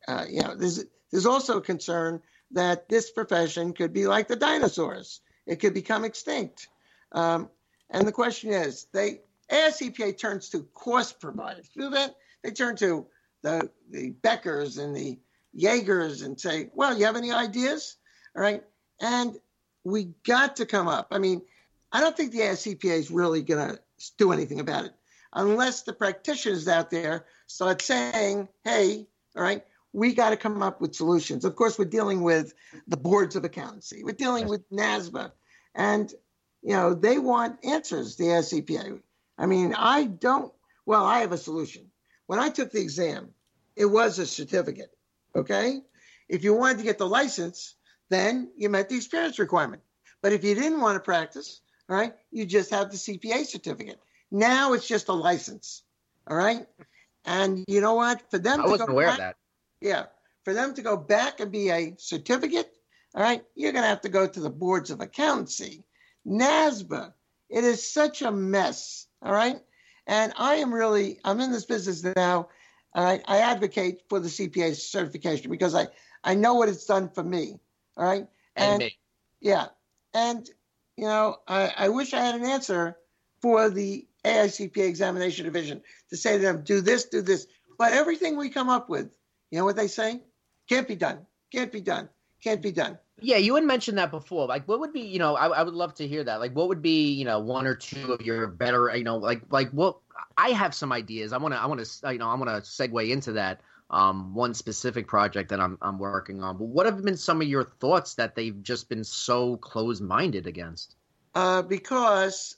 there's also a concern that this profession could be like the dinosaurs. It could become extinct. And the question is, AICPA turns to course providers. Do that? They turn to the Beckers and the Jaegers and say, well, you have any ideas? All right. And we got to come up. I mean, I don't think the AICPA is really going to do anything about it unless the practitioners out there start saying, hey, all right, we got to come up with solutions. Of course, we're dealing with the boards of accountancy. We're dealing with NASBA. And, they want answers, the AICPA. I mean, I have a solution. When I took the exam, it was a certificate, okay? If you wanted to get the license, then you met the experience requirement. But if you didn't want to practice, all right, you just have the CPA certificate. Now it's just a license, all right? And you know what? For them I wasn't aware of that. Yeah. For them to go back and be a certificate, all right, you're going to have to go to the boards of accountancy. NASBA, it is such a mess, all right? And I'm in this business now. I advocate for the CPA certification because I know what it's done for me. All right. And me. Yeah. And, I wish I had an answer for the AICPA examination division to say to them, do this. But everything we come up with, you know what they say? Can't be done. Yeah, you had mentioned that before. Like, what would be, I would love to hear that. Like, what would be, one or two of your better, like what I have some ideas. I want to segue into that one specific project that I'm working on. But what have been some of your thoughts that they've just been so closed-minded against? Because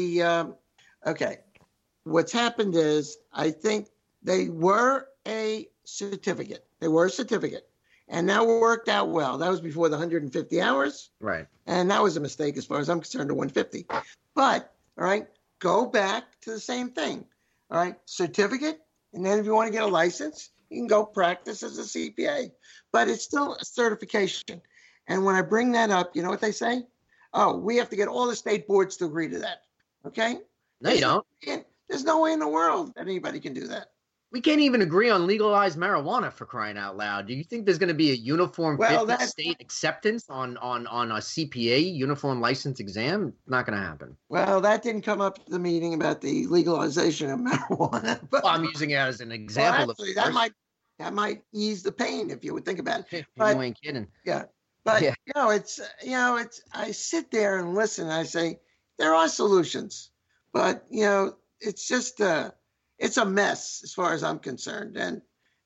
what's happened is I think they were a certificate. And that worked out well. That was before the 150 hours. Right. And that was a mistake as far as I'm concerned, to 150. But, all right, go back to the same thing. All right, certificate. And then if you want to get a license, you can go practice as a CPA. But it's still a certification. And when I bring that up, you know what they say? Oh, we have to get all the state boards to agree to that. Okay? No, you don't. There's no way in the world that anybody can do that. We can't even agree on legalized marijuana, for crying out loud. Do you think there's going to be a uniform 50 state acceptance on a CPA uniform license exam? Not going to happen. Well, that didn't come up at the meeting about the legalization of marijuana. But, I'm using it as an example. Well, actually, that might ease the pain if you would think about it. But, you ain't kidding. Yeah. But, it's I sit there and listen. And I say, there are solutions. But, it's just it's a mess as far as I'm concerned. And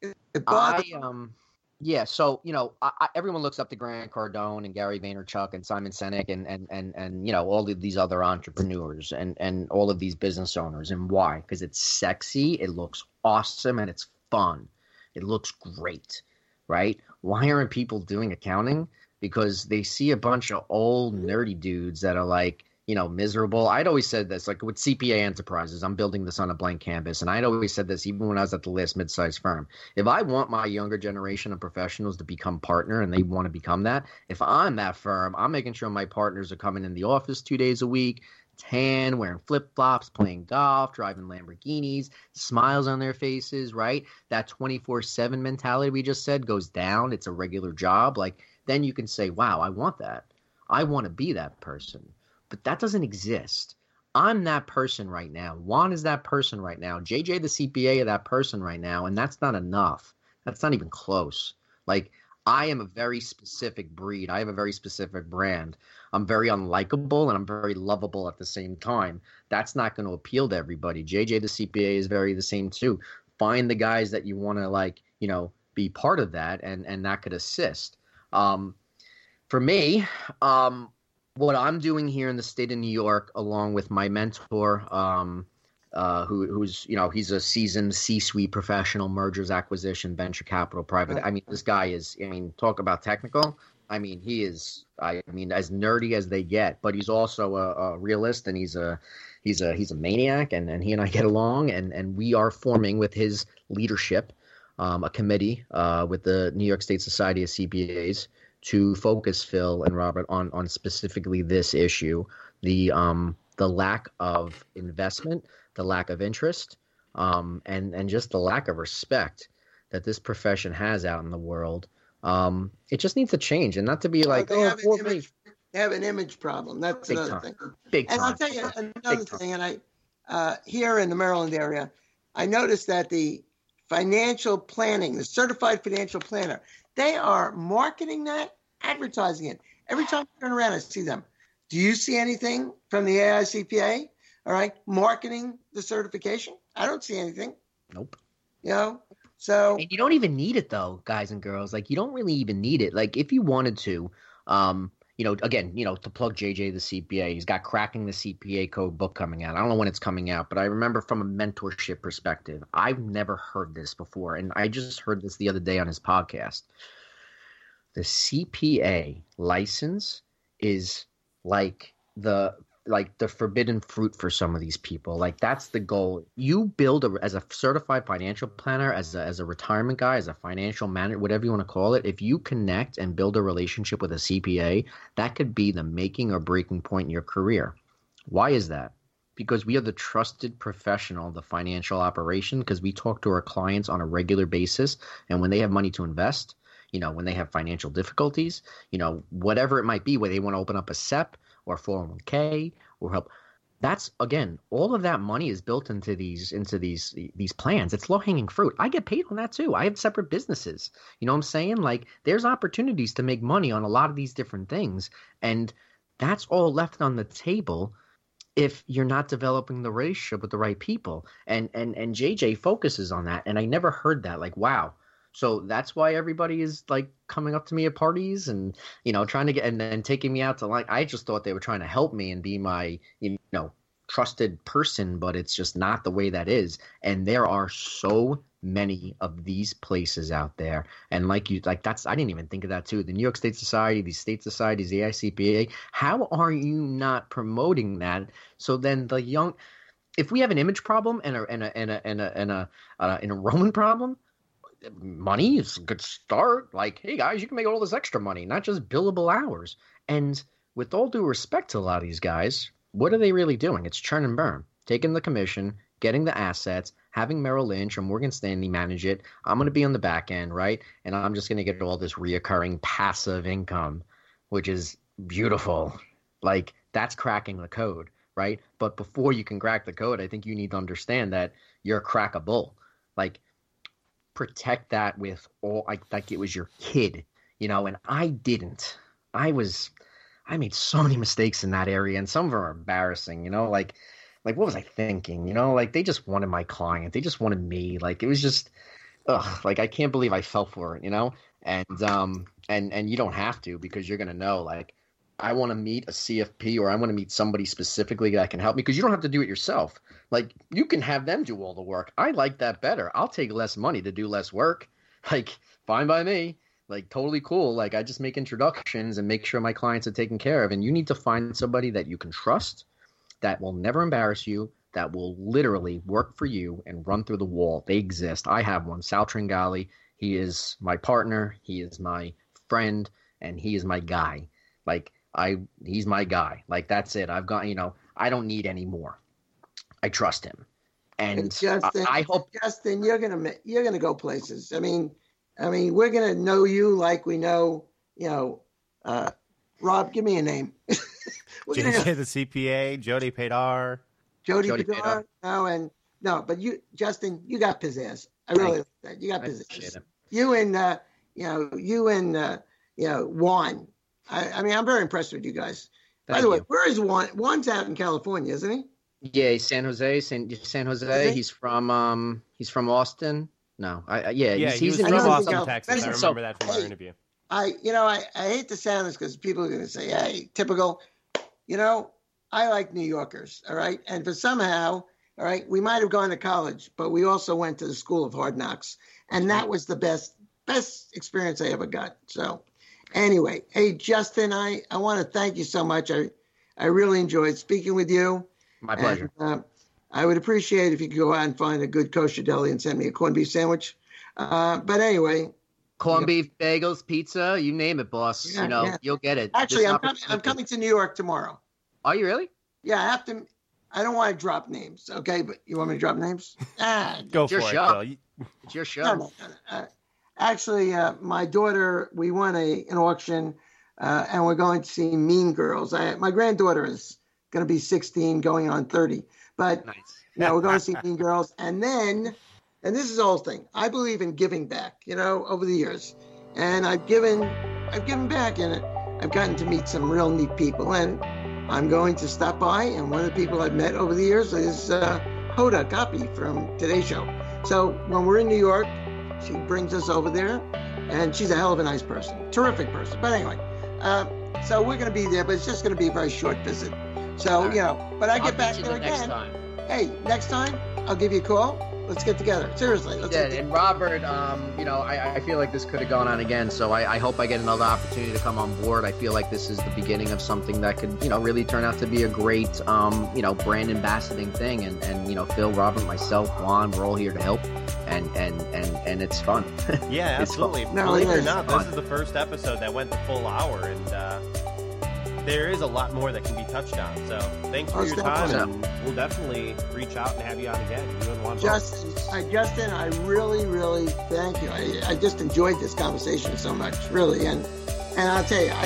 so, everyone looks up to Grant Cardone and Gary Vaynerchuk and Simon Sinek and all of these other entrepreneurs and all of these business owners. And why? Because it's sexy, it looks awesome, and it's fun. It looks great, right? Why aren't people doing accounting? Because they see a bunch of old nerdy dudes that are like, miserable. I'd always said this, like with CPA Enterprises, I'm building this on a blank canvas. And I'd always said this even when I was at the last mid-sized firm. If I want my younger generation of professionals to become partner and they want to become that, if I'm that firm, I'm making sure my partners are coming in the office 2 days a week, tan, wearing flip-flops, playing golf, driving Lamborghinis, smiles on their faces, right? That 24/7 mentality we just said goes down. It's a regular job. Like, then you can say, wow, I want that. I want to be that person. But that doesn't exist. I'm that person right now. Juan is that person right now. JJ, the CPA, is that person right now. And that's not enough. That's not even close. Like, I am a very specific breed. I have a very specific brand. I'm very unlikable and I'm very lovable at the same time. That's not going to appeal to everybody. JJ, the CPA, is very the same too. Find the guys that you want to be part of that and that could assist. For me, what I'm doing here in the state of New York, along with my mentor, who's he's a seasoned C-suite professional, mergers, acquisition, venture capital, private. I mean, this guy is. Talk about technical. I mean, he is. I mean, as nerdy as they get, but he's also a realist, and he's a maniac, and he and I get along, and we are forming with his leadership a committee with the New York State Society of CPAs to focus, Phil and Robert, on specifically this issue, the lack of investment, the lack of interest, and just the lack of respect that this profession has out in the world. It just needs to change, and not to be like, they have an image problem. That's Big another time. thing. Big time. And I'll tell you another thing, and I here in the Maryland area, I noticed that the financial planning, the certified financial planner, they are marketing that, advertising it. Every time I turn around, I see them. Do you see anything from the AICPA? All right, marketing the certification? I don't see anything. Nope. So and you don't even need it though, guys and girls. Like, you don't really even need it. Like, if you wanted to, again, to plug JJ the CPA, he's got Cracking the CPA Code book coming out. I don't know when it's coming out, but I remember from a mentorship perspective, I've never heard this before, and I just heard this the other day on his podcast. The CPA license is like the forbidden fruit for some of these people. Like, that's the goal. You build as a certified financial planner, as a retirement guy, as a financial manager, whatever you want to call it. If you connect and build a relationship with a CPA, that could be the making or breaking point in your career. Why is that? Because we are the trusted professional of the financial operation, because we talk to our clients on a regular basis, and when they have money to invest, when they have financial difficulties, whatever it might be, where they want to open up a SEP or 401k or help. That's, again, all of that money is built into these plans. It's low hanging fruit. I get paid on that too. I have separate businesses. You know what I'm saying? Like, there's opportunities to make money on a lot of these different things. And that's all left on the table if you're not developing the relationship with the right people. And JJ focuses on that. And I never heard that. Like, wow. So that's why everybody is like coming up to me at parties and, trying to get, and then taking me out to, like, I just thought they were trying to help me and be my, trusted person, but it's just not the way that is. And there are so many of these places out there. And I didn't even think of that too. The New York State Society, these state societies, the AICPA, how are you not promoting that? So then the young, if we have an image problem and an enrollment problem, money is a good start. Like, hey guys, you can make all this extra money, not just billable hours. And with all due respect to a lot of these guys, what are they really doing? It's churn and burn, taking the commission, getting the assets, having Merrill Lynch or Morgan Stanley manage it. I'm going to be on the back end, right? And I'm just going to get all this reoccurring passive income, which is beautiful. Like, that's cracking the code, right? But before you can crack the code, I think you need to understand that you're crackable. Like, protect that with all, like it was your kid, and I didn't. I made so many mistakes in that area, and some of them are embarrassing, like what was I thinking? Like, they just wanted my client. They just wanted me. Like, it was just, like, I can't believe I fell for it, and you don't have to, because you're going to know, like, I want to meet a CFP or I want to meet somebody specifically that can help me, because you don't have to do it yourself. Like, you can have them do all the work. I like that better. I'll take less money to do less work. Like, fine by me. Like, totally cool. Like, I just make introductions and make sure my clients are taken care of. And you need to find somebody that you can trust, that will never embarrass you, that will literally work for you and run through the wall. They exist. I have one, Sal Tringali. He is my partner. He is my friend, and he is my guy. Like, he's my guy. Like, that's it. I've got, I don't need any more. I trust him. And Justin, I hope, Justin, you're gonna go places. I mean, we're gonna know you like we know, Rob. Give me a name. JJ the CPA, Jody Padar. Jody Padar. No, but you, Justin, you got pizzazz. I really like that. You got pizzazz. You and Juan. I mean, I'm very impressed with you guys. By the way, where is Juan? Juan's out in California, isn't he? Yeah, he's San Jose. He's from Austin. No, he's from Austin, Texas. I remember that from our interview. I hate to sound this because people are going to say, "Hey, typical." I like New Yorkers, all right? And for somehow, all right, we might have gone to college, but we also went to the School of Hard Knocks, and that was the best experience I ever got. So, anyway, hey Justin, I want to thank you so much. I really enjoyed speaking with you. My pleasure. And, I would appreciate if you could go out and find a good kosher deli and send me a corned beef sandwich. But anyway, corned beef, bagels, pizza, you name it, boss. Yeah, you'll get it. Actually, I'm coming to New York tomorrow. Are you really? Yeah, I have to. I don't want to drop names, okay? But you want me to drop names? Go for it, Phil. It's your show. No. Actually, my daughter, we won an auction, and we're going to see Mean Girls. My granddaughter is going to be 16, going on 30. But nice. We're going to see Mean Girls. And then, and this is the whole thing, I believe in giving back, over the years. And I've given back, and I've gotten to meet some real neat people. And I'm going to stop by, and one of the people I've met over the years is Hoda Kotb from Today's Show. So when we're in New York, she brings us over there, and she's a hell of a nice person, terrific person. But anyway, so we're going to be there, but it's just going to be a very short visit. So, but I get back there again. Hey, next time, I'll give you a call. Let's get together. Seriously. And Robert, I feel like this could have gone on again, so I hope I get another opportunity to come on board. I feel like this is the beginning of something that could, really turn out to be a great, brand ambassadoring thing. And Phil, Robert, myself, Juan, we're all here to help. And it's fun. Yeah, absolutely. Believe it or not, this is the first episode that went the full hour, and there is a lot more that can be touched on. So thanks for your time, and we'll definitely reach out and have you on again. You and Juan Justin, I really, really thank you. I just enjoyed this conversation so much, really. And I'll tell you,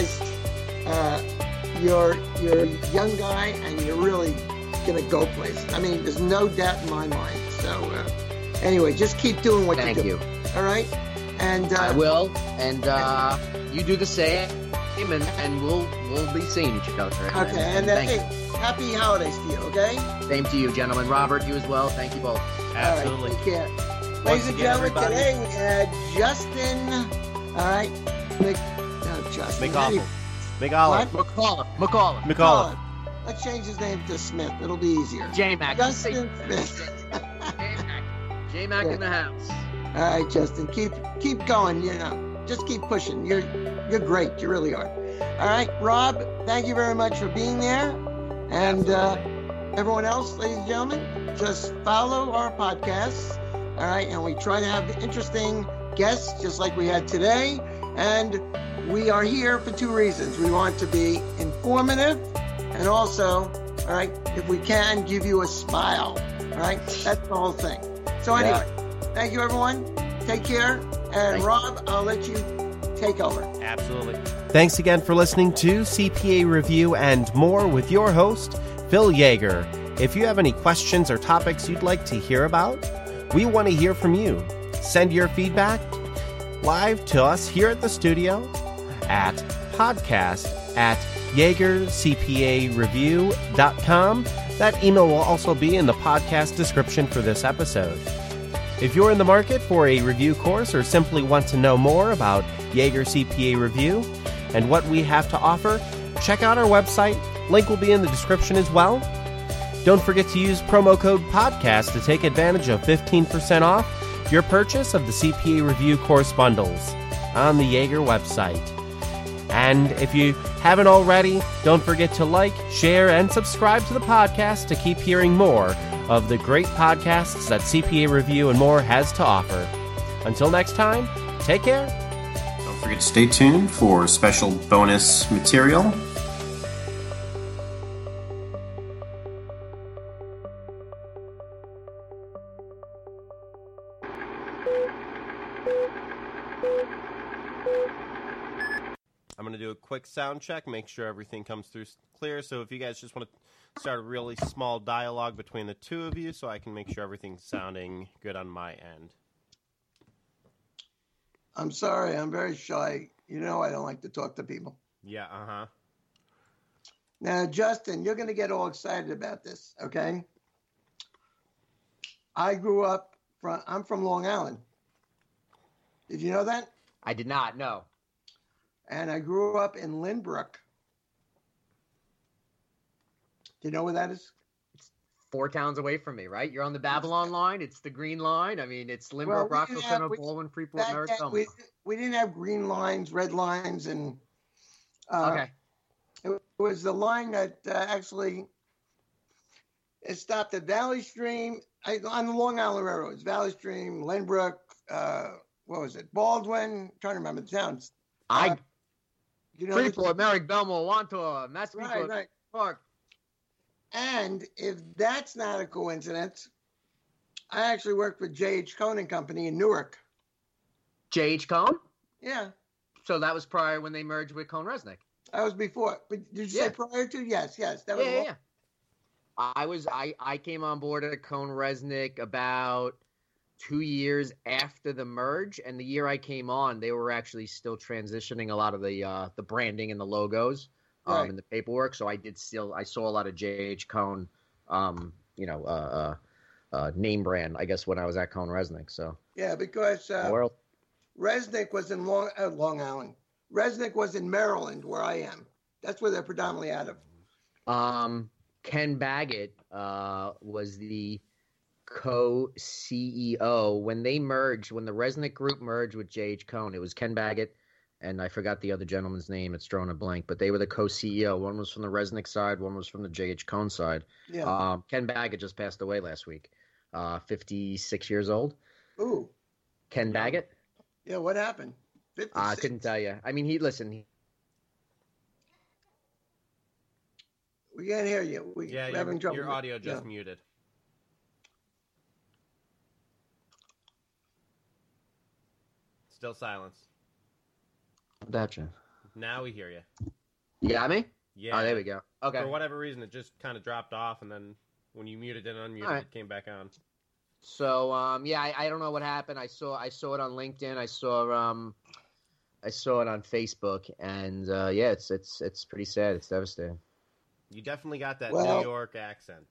you're a young guy, and you're really going to go places. I mean, there's no doubt in my mind. So anyway, just keep doing what you do. Thank you. All right? And I will. And you do the same. And we'll be seeing each other. Okay, and hey, happy holidays to you, okay? Same to you, gentlemen. Robert, you as well. Thank you both. Absolutely. All right, take care. Ladies and gentlemen, today we had Justin, all right, McAuliffe. Let's change his name to Smith. It'll be easier. J-Mac. Justin Smith. J-Mac in the house. All right, Justin, keep going, Just keep pushing. You're great. You really are. All right, Rob, thank you very much for being there. And everyone else, ladies and gentlemen, just follow our podcasts. All right, and we try to have interesting guests just like we had today. And we are here for two reasons. We want to be informative and also, all right, if we can, give you a smile. All right, that's the whole thing. So anyway, thank you, everyone. Take care. And Rob, I'll let you take over. Absolutely. Thanks again for listening to CPA Review and More with your host, Phil Yeager. If you have any questions or topics you'd like to hear about, we want to hear from you. Send your feedback live to us here at the studio at podcast@YeagerCPAReview.com. That email will also be in the podcast description for this episode. If you're in the market for a review course or simply want to know more about Yeager CPA Review and what we have to offer, check out our website. Link will be in the description as well. Don't forget to use promo code PODCAST to take advantage of 15% off your purchase of the CPA Review course bundles. on the Jaeger website. And if you haven't already, don't forget to like, share, and subscribe to the podcast to keep hearing more of the great podcasts that CPA Review and More has to offer. Until next time, take care. Don't forget to stay tuned for special bonus material. I'm going to do a quick sound check, make sure everything comes through clear. So if you guys just want to start a really small dialogue between the two of you so I can make sure everything's sounding good on my end. I'm sorry, I'm very shy. You know I don't like to talk to people. Yeah, uh-huh. Now, Justin, you're going to get all excited about this, okay? I'm from Long Island. Did you know that? I did not know. And I grew up in Lynbrook. Do you know where that is? It's 4 towns away from me, right? You're on the Babylon line. It's the Green Line. I mean, it's Lynbrook, Rockville Center, Baldwin, Freeport, Merritt. We didn't have green lines, red lines, and okay. It was the line that actually it stopped at Valley Stream on the Long Island Railroad. It's Valley Stream, Lynbrook, what was it? Baldwin. I'm trying to remember the towns. Freeport, Merrick, Belmore, Wantor, Massapequa, right. Park. And if that's not a coincidence, I actually worked with J.H. Cohn and Company in Newark. J.H. Cohn? Yeah. So that was prior when they merged with Cohn-Resnick. That was before. But did you say prior to? Yes. That was yeah. I came on board at Cohn-Resnick about 2 years after the merge, and the year I came on, they were actually still transitioning a lot of the branding and the logos and the paperwork. So I saw a lot of J.H. Cohn, name brand, I guess, when I was at Cohn-Resnick. So yeah, because Resnick was in Long Island. Resnick was in Maryland, where I am. That's where they're predominantly out of. Ken Baggett was the co-CEO when they merged, when the Resnick Group merged with J.H. Cohn. It was Ken Baggett, and I forgot the other gentleman's name. It's drawing a blank, but they were the co-CEO. One was from the Resnick side, one was from the J.H. Cohn side. Yeah. Ken Baggett just passed away last week, 56 years old. Ooh. Ken Baggett? Yeah, what happened? 56. I couldn't tell you. I mean, We can't hear you. We're having trouble. Your audio just muted. Still silence. Gotcha. Now we hear you. You got me? Yeah. Oh, there we go. Okay. For whatever reason, it just kind of dropped off, and then when you muted and unmuted, it came back on. So, I don't know what happened. I saw it on LinkedIn. I saw it on Facebook, and it's pretty sad. It's devastating. You definitely got that New York accent.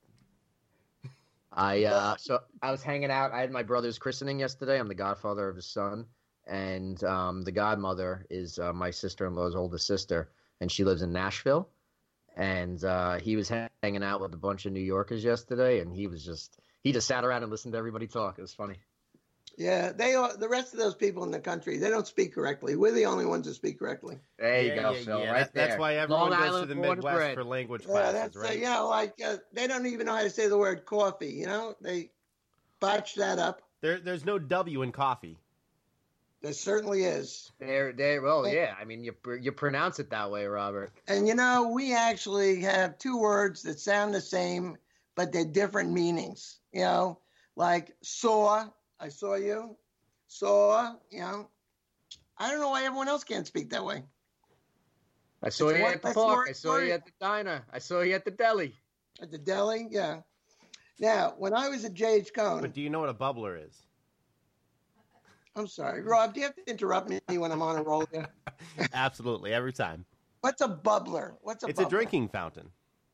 So I was hanging out. I had my brother's christening yesterday. I'm the godfather of his son, and the godmother is my sister-in-law's oldest sister, and she lives in Nashville. And he was hanging out with a bunch of New Yorkers yesterday, and he just sat around and listened to everybody talk. It was funny. Yeah, the rest of those people in the country, they don't speak correctly. We're the only ones who speak correctly. There you go, Phil. Yeah. Right there. That's why everyone goes to the Midwest for language classes, right? They don't even know how to say the word coffee. They botch that up. There's no W in coffee. There certainly is. Yeah. I mean, you pronounce it that way, Robert. And we actually have 2 words that sound the same, but they're different meanings. Like saw. I saw you. Saw. I don't know why everyone else can't speak that way. I saw you at the park. I saw you at the diner. I saw you at the deli. At the deli, yeah. Now, when I was at J.H. Cohn. But do you know what a bubbler is? I'm sorry, Rob. Do you have to interrupt me when I'm on a roll here? Absolutely, every time. What's a bubbler? It's a drinking fountain.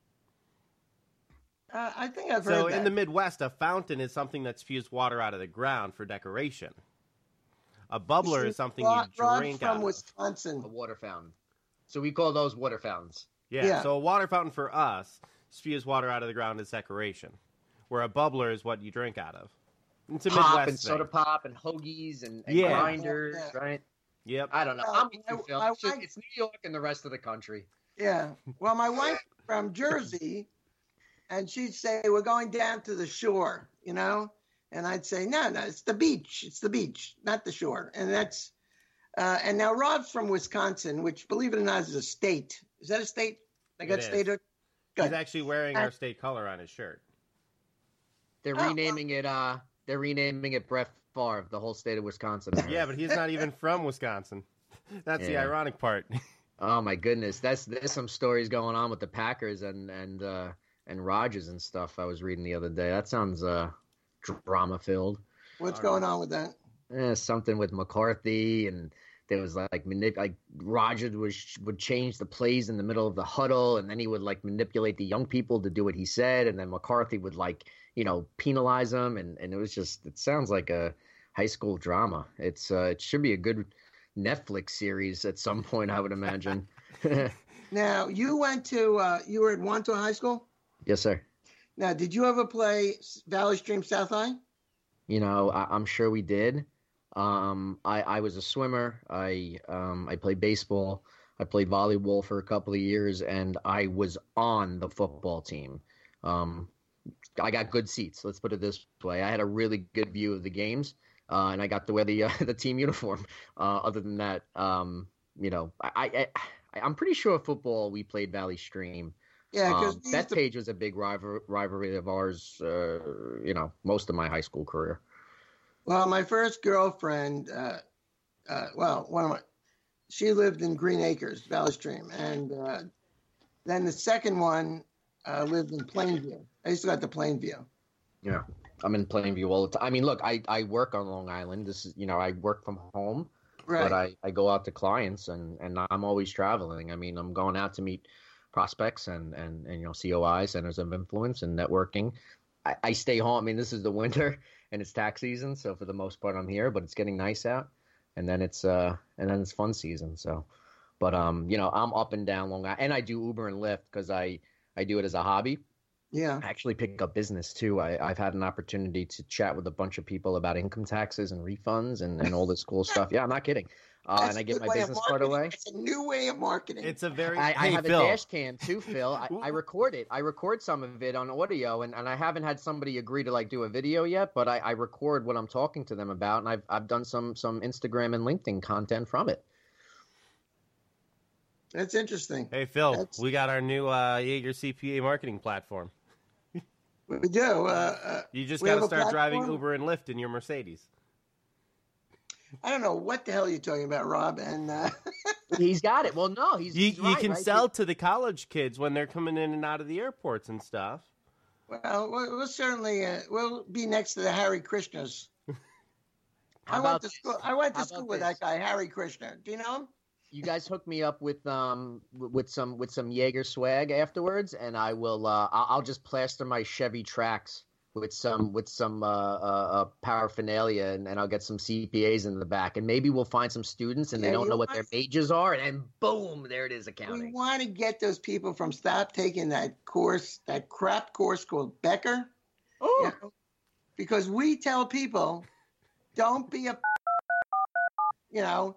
I think I've heard that. So in the Midwest, a fountain is something that spews water out of the ground for decoration. A bubbler is something you drink out of. From Wisconsin. A water fountain. So we call those water fountains. Yeah, so a water fountain for us spews water out of the ground as decoration, where a bubbler is what you drink out of. It's a pop Midwest and thing. soda pop and hoagies and grinders, right? Yep. I don't know. Well, I'm with you, Phil. It's New York and the rest of the country. Yeah. Well, my wife from Jersey, and she'd say, we're going down to the shore, you know? And I'd say, no, it's the beach. It's the beach, not the shore. And that's, and now Rob's from Wisconsin, which, believe it or not, is a state. Is that a state? They got statehood? He's actually wearing our state color on his shirt. They're renaming it. They're renaming it Brett Favre, the whole state of Wisconsin. Yeah, but he's not even from Wisconsin. That's the ironic part. Oh my goodness, there's some stories going on with the Packers and Rodgers and stuff. I was reading the other day. That sounds drama filled. What's going on with that? Something with McCarthy, and there was like Rodgers would change the plays in the middle of the huddle, and then he would like manipulate the young people to do what he said, and then McCarthy would penalize them, and it sounds like a high school drama. It should be a good Netflix series at some point, I would imagine. Now, you were at Wantagh High School? Yes, sir. Now, did you ever play Valley Stream South High? I'm sure we did. I was a swimmer. I played baseball. I played volleyball for a couple of years, and I was on the football team. I got good seats. Let's put it this way. I had a really good view of the games, and I got to wear the team uniform. Other than that, I'm pretty sure football we played Valley Stream. Yeah, because Bethpage was a big rivalry of ours. Most of my high school career. Well, my first girlfriend, she lived in Green Acres, Valley Stream, and then the second one lived in Plainview. I used to go out to Plainview. Yeah, I'm in Plainview all the time. I mean, look, I work on Long Island. This is, I work from home, right. But I go out to clients, and I'm always traveling. I mean, I'm going out to meet prospects and COI, centers of influence, and networking. I stay home. I mean, this is the winter and it's tax season, so for the most part I'm here, but it's getting nice out, and then it's fun season. So, but I'm up and down Long Island, and I do Uber and Lyft because I do it as a hobby. Yeah, I actually pick up business too. I've had an opportunity to chat with a bunch of people about income taxes and refunds and all this cool stuff. Yeah, I'm not kidding. And I get my business card away. It's a new way of marketing. It's a very. I have Phil. A dash cam too, Phil. I record it. I record some of it on audio, and I haven't had somebody agree to do a video yet. But I record what I'm talking to them about, and I've done some Instagram and LinkedIn content from it. That's interesting. Hey Phil, we got our new Jaeger CPA marketing platform. We do. You just got to start driving Uber and Lyft in your Mercedes. I don't know what the hell you're talking about, Rob. And he's got it. Well, no, he's you right, can right? sell to the college kids when they're coming in and out of the airports and stuff. Well, we'll certainly we'll be next to the Harry Krishnas. I went to school with that guy, Harry Krishna. Do you know him? You guys hook me up with some Jaeger swag afterwards, and I will. I'll just plaster my Chevy Trax with some paraphernalia, and I'll get some CPAs in the back, and maybe we'll find some students, and they don't know what their majors are, and boom, there it is, accounting. We want to get those people from stop taking that course, that crap course called Becker. Oh, because we tell people, don't be a, Now,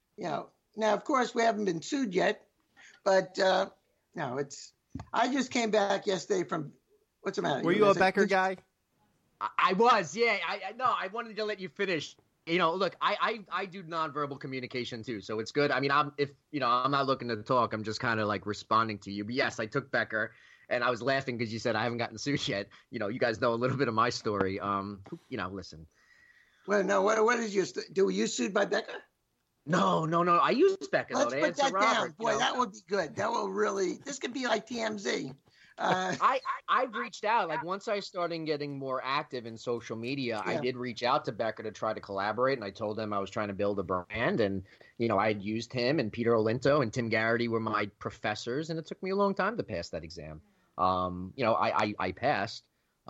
of course, we haven't been sued yet, but no, it's. I just came back yesterday from. What's the matter? Were you a Becker guy? I was, yeah. I wanted to let you finish. Look, I do nonverbal communication too, so it's good. I mean, I'm not looking to talk. I'm just kind of responding to you. But yes, I took Becker, and I was laughing because you said I haven't gotten sued yet. You guys know a little bit of my story. Listen. Well, no. What is your? Were you sued by Becker? No. I use Becker. Let's though. put that down. Boy, that would be good. That will really. This could be like TMZ. I've reached out. Once I started getting more active in social media, I did reach out to Becker to try to collaborate, and I told him I was trying to build a brand, and I had used him, and Peter Olinto and Tim Garrity were my professors, and it took me a long time to pass that exam. I passed,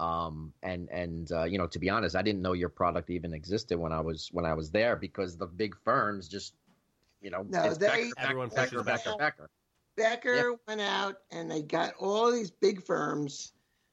and to be honest, I didn't know your product even existed when I was there, because the big firms just everyone pushes Becker. Becker went out and they got all these big firms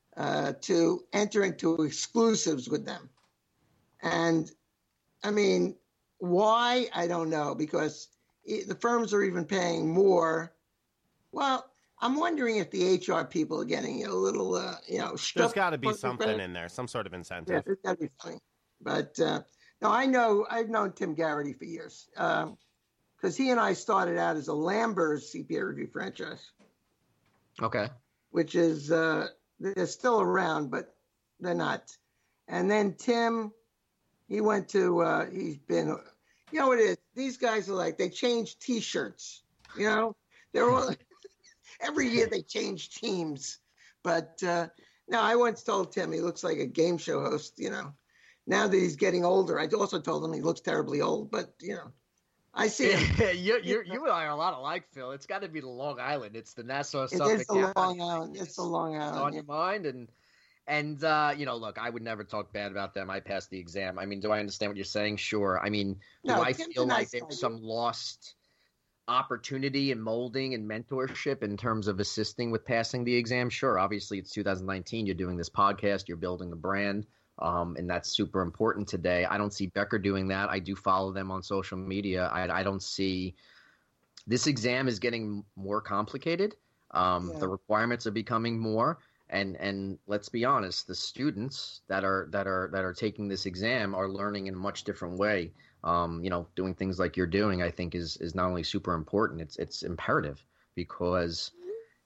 to enter into exclusives with them. And, I mean, Why? I don't know, because the firms are even paying more. Well, I'm wondering if the HR people are getting a little, There's got to be something in there, some sort of incentive. Yeah, there's got to be something. But no, I've known Tim Garrity for years, because he and I started out as a Lambers CPA review franchise. Okay. Which is, they're still around, but they're not. And then Tim, he went to, he's been, you know what it is? These guys are like, they change T-shirts, they're all, every year they change teams. But no, I once told Tim he looks like a game show host, Now that he's getting older, I also told him he looks terribly old, but, I see him. You and I are a lot alike, Phil. It's got to be the Long Island. It's the Nassau Suffolk. It is the Long Island. It's the Long Island. On your mind, and look, I would never talk bad about them. I passed the exam. I mean, do I understand what you're saying? Sure. I mean, do I feel like there's some lost opportunity and molding and mentorship in terms of assisting with passing the exam? Sure. Obviously, it's 2019. You're doing this podcast. You're building a brand. And that's super important today. I don't see Becker doing that. I do follow them on social media. I don't see – this exam is getting more complicated. The requirements are becoming more. And let's be honest, the students that are taking this exam are learning in a much different way. Doing things like you're doing, I think, is not only super important, it's imperative, because –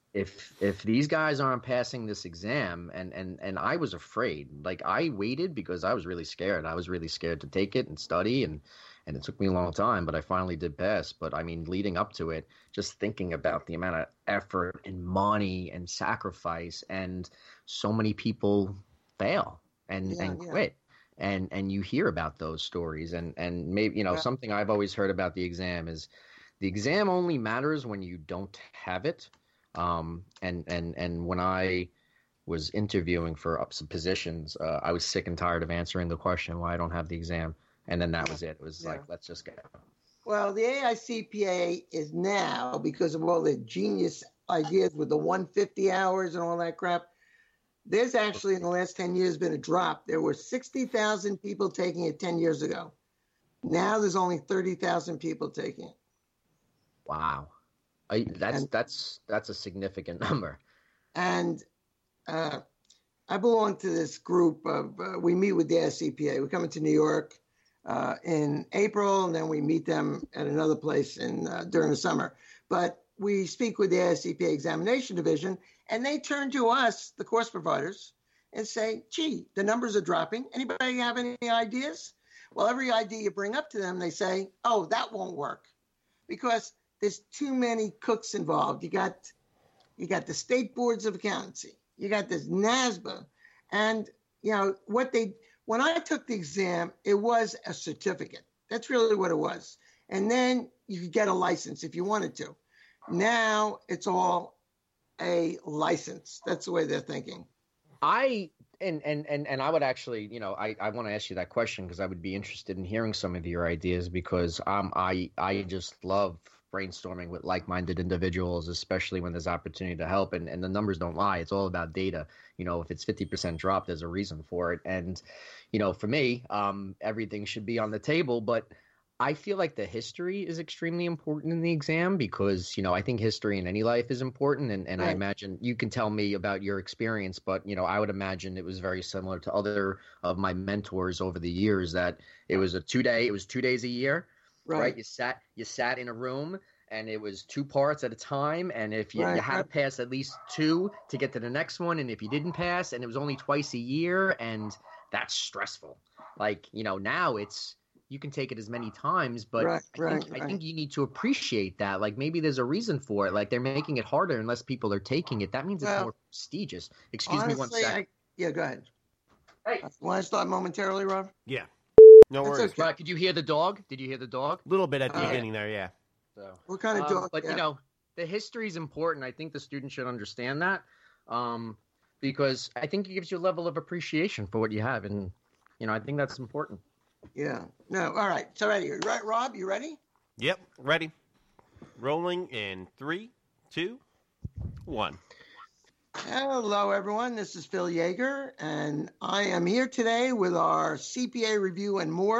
If these guys aren't passing this exam, and I was afraid, like I waited because I was really scared. I was really scared to take it and study, and it took me a long time, but I finally did pass. But I mean, leading up to it, just thinking about the amount of effort and money and sacrifice, and so many people fail and quit. And you hear about those stories, and maybe something I've always heard about the exam is the exam only matters when you don't have it. And when I was interviewing for some positions, I was sick and tired of answering the question why I don't have the exam. And then that was it. It was like, let's just go. Well, the AICPA is now, because of all the genius ideas with the 150 hours and all that crap, there's actually in the last 10 years been a drop. There were 60,000 people taking it 10 years ago. Now there's only 30,000 people taking it. Wow. That's a significant number. And I belong to this group of, we meet with the AICPA. We're coming to New York in April, and then we meet them at another place during the summer. But we speak with the AICPA examination division, and they turn to us, the course providers, and say, gee, the numbers are dropping. Anybody have any ideas? Well, every idea you bring up to them, they say, oh, that won't work, because there's too many cooks involved. You got the state boards of accountancy. You got this NASBA. And, when I took the exam, it was a certificate. That's really what it was. And then you could get a license if you wanted to. Now it's all a license. That's the way they're thinking. And I would actually, I want to ask you that question because I would be interested in hearing some of your ideas, because I just love brainstorming with like-minded individuals, especially when there's opportunity to help, and the numbers don't lie. It's all about data. If it's 50% drop, there's a reason for it. And, for me, everything should be on the table, but I feel like the history is extremely important in the exam because, I think history in any life is important. And right. I imagine you can tell me about your experience, but, I would imagine it was very similar to other of my mentors over the years, that it was 2 days a year. Right. You sat in a room and it was 2 parts at a time. And if you had to pass at least 2 to get to the next one. And if you didn't pass, and it was only twice a year, and that's stressful. Like, now you can take it as many times, but I think you need to appreciate that. Like, maybe there's a reason for it. Like, they're making it harder unless people are taking it. That means it's more prestigious. Excuse me one second. Go ahead. Hey. Want to start momentarily, Rob? Yeah. No worries. Okay. Could you hear the dog? Did you hear the dog? A little bit at the beginning there, yeah. So, what kind of dog? But, the history is important. I think the student should understand that because I think it gives you a level of appreciation for what you have. And, I think that's important. Yeah. No. All right. So ready. Right, Rob, you ready? Yep. Ready. Rolling in 3, 2, 1. Hello, everyone. This is Phil Yeager, and I am here today with our CPA Review and More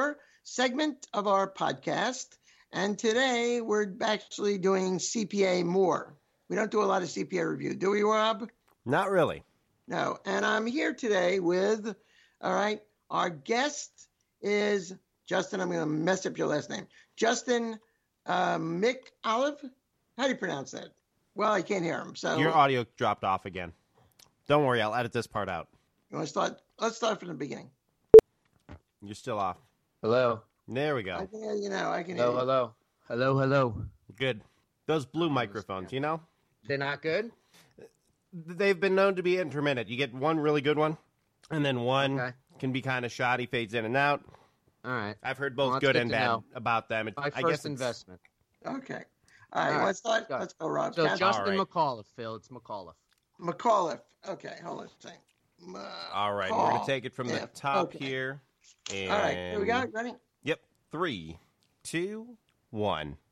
segment of our podcast. And today we're actually doing CPA more. We don't do a lot of CPA review, do we, Rob? Not really. No. And I'm here today with, all right, our guest is Justin. I'm going to mess up your last name. Justin McAuliffe. How do you pronounce that? Well, I can't hear him. So Your audio dropped off again. Don't worry, I'll edit this part out. You want to start? Let's start from the beginning. You're still off. Hello. There we I go. can hear you now. I can hear you. Hello. Hello. Good. Those blue microphones, you know? They're not good? They've been known to be intermittent. You get one really good one, and then one can be kind of shoddy, fades in and out. All right. I've heard both Well, good that's and good to bad know. about them. My I first guess investment. Okay. All right. All right. Let's start. Go. Let's go, Rob. So Count- Justin All right. McAuliffe, Phil. It's McAuliffe. McAuliffe. Okay. Hold on a second. All right, we're going to take it from the top here. And All right. Here we go. Ready? Yep. 3, 2, 1.